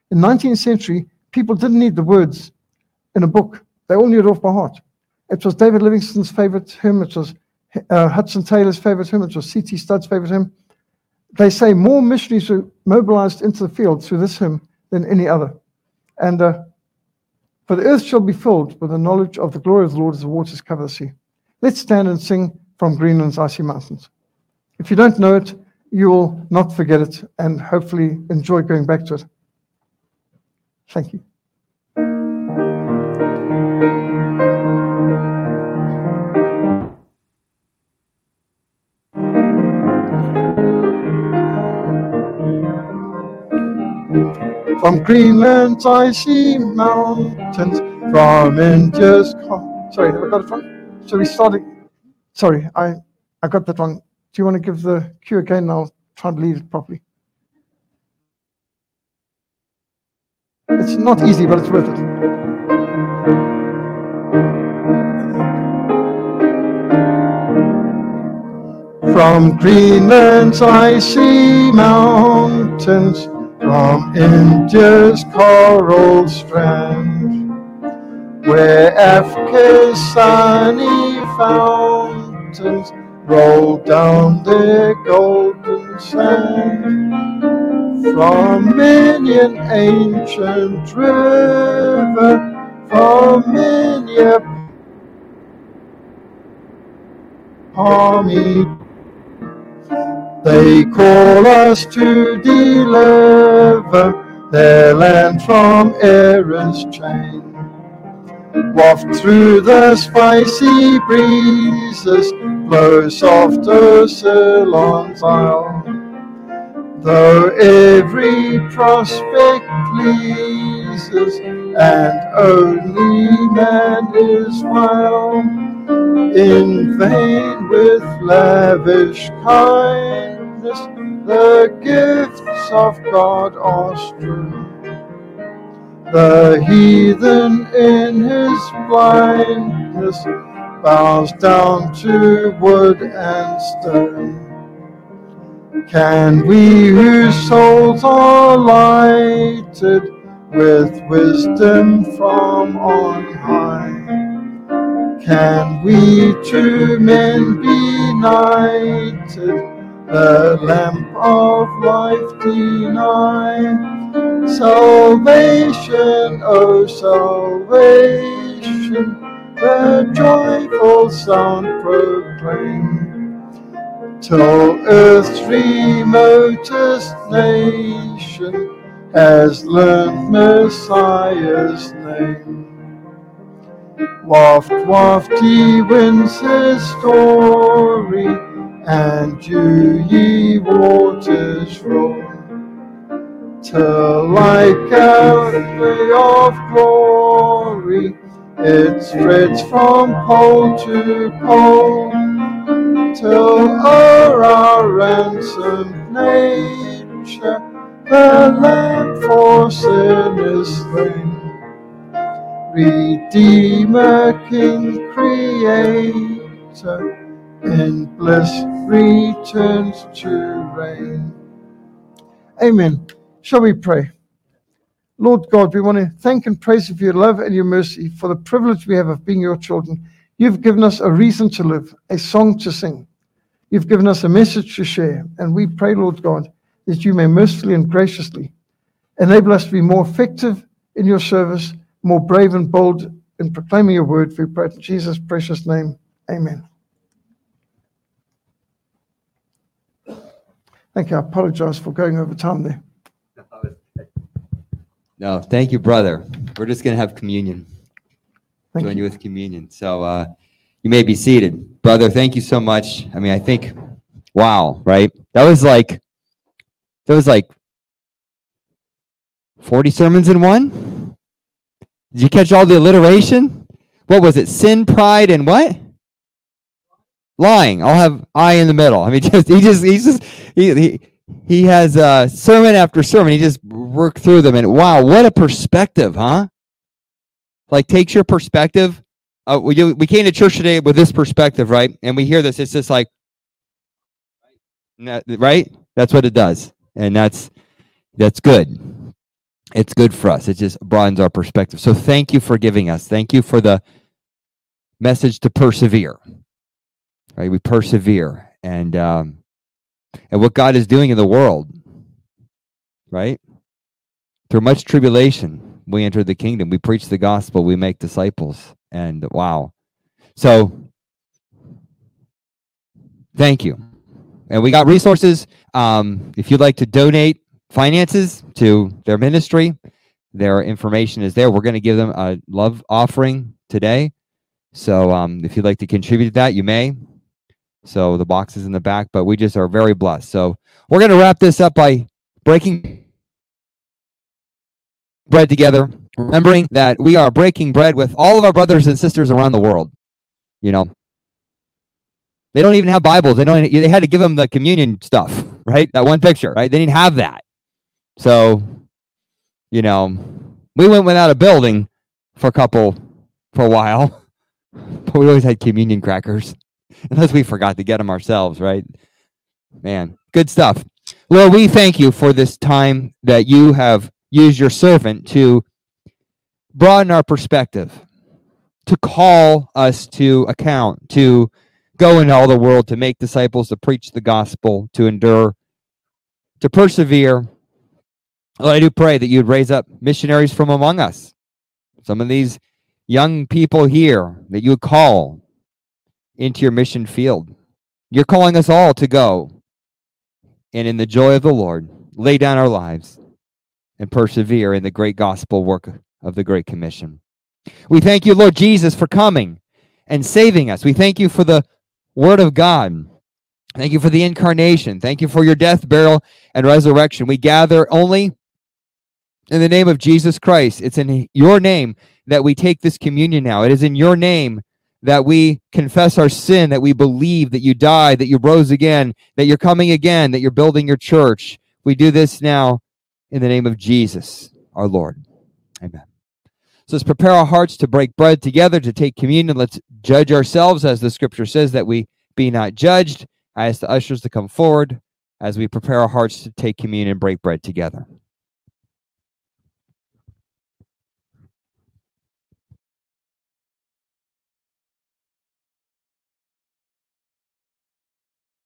In the nineteenth century, people didn't need the words in a book. They all knew it off by heart. It was David Livingstone's favorite hymn. It was uh, Hudson Taylor's favorite hymn. It was C T Studd's favorite hymn. They say more missionaries were mobilized into the field through this hymn than any other. And uh, for the earth shall be filled with the knowledge of the glory of the Lord as the waters cover the sea. Let's stand and sing From Greenland's Icy Mountains. If you don't know it, you will not forget it and hopefully enjoy going back to it. Thank you. From Greenland's icy mountains, from India's... Co- Sorry, have I got it wrong? So we started... Sorry, I, I got that wrong. Do you want to give the cue again, and I'll try to lead it properly? It's not easy, but it's worth it. From Greenland's icy mountains, from India's coral strand, where Africa's sunny fountains roll down their golden sand, from many an ancient river, from many a palmy, they call us to deliver their land from error's chain. Waft through the spicy breezes, blow soft o'er Ceylon's isle. Though every prospect pleases, and only man is vile, in vain with lavish kindness the gifts of God are strewn. The heathen in his blindness bows down to wood and stone. Can we whose souls are lighted with wisdom from on high, can we to men be knighted, the lamp of life deny? Salvation, oh salvation, the joyful sound proclaim, till earth's remotest nation has learned Messiah's name. Waft, waft ye winds his story, and do ye waters roll, till like a ray of glory it spreads from pole to pole, till o'er our ransomed nature the Lamb for sin is slain. Redeemer, King, Creator, in bliss returns to reign. Amen. Shall we pray? Lord God, we want to thank and praise you for your love and your mercy, for the privilege we have of being your children. You've given us a reason to live, a song to sing. You've given us a message to share, and we pray, Lord God, that you may mercifully and graciously enable us to be more effective in your service, more brave and bold in proclaiming your word. We pray in Jesus' precious name. Amen. Thank you. I apologize for going over time there. No, thank you, brother. We're just going to have communion. Thank Join you. you with communion. So uh, you may be seated. Brother, thank you so much. I mean, I think, wow, right? That was like, that was like forty sermons in one? Did you catch all the alliteration? What was it? Sin, pride, and what? Lying. I'll have I in the middle. I mean, just he just he's just he he, he has uh, sermon after sermon. He just worked through them, and wow, what a perspective, huh? Like takes your perspective. Uh, we we came to church today with this perspective, right? And we hear this. It's just like, right? That's what it does, and that's that's good. it's good for us. It just broadens our perspective. So thank you for giving us. Thank you for the message to persevere. Right? We persevere. And um, and what God is doing in the world, right? Through much tribulation, we enter the kingdom. We preach the gospel. We make disciples. And wow. So thank you. And we got resources. Um, if you'd like to donate finances to their ministry, their information is there. We're going to give them a love offering today. So um, if you'd like to contribute to that, you may. So the box is in the back, but we just are very blessed. So we're going to wrap this up by breaking bread together, remembering that we are breaking bread with all of our brothers and sisters around the world. You know, they don't even have Bibles. They don't. They had to give them the communion stuff, right? That one picture, right? They didn't have that. So, you know, we went without a building for a couple, for a while, but we always had communion crackers, unless we forgot to get them ourselves, right? Man, good stuff. Lord, we thank you for this time that you have used your servant to broaden our perspective, to call us to account, to go into all the world, to make disciples, to preach the gospel, to endure, to persevere. Lord, I do pray that you'd raise up missionaries from among us. Some of these young people here that you would call into your mission field. You're calling us all to go and in the joy of the Lord, lay down our lives and persevere in the great gospel work of the Great Commission. We thank you, Lord Jesus, for coming and saving us. We thank you for the Word of God. Thank you for the incarnation. Thank you for your death, burial, and resurrection. We gather only in the name of Jesus Christ. It's in your name that we take this communion now. It is in your name that we confess our sin, that we believe that you died, that you rose again, that you're coming again, that you're building your church. We do this now in the name of Jesus, our Lord. Amen. So let's prepare our hearts to break bread together, to take communion. Let's judge ourselves, as the scripture says, that we be not judged. I ask the ushers to come forward as we prepare our hearts to take communion and break bread together.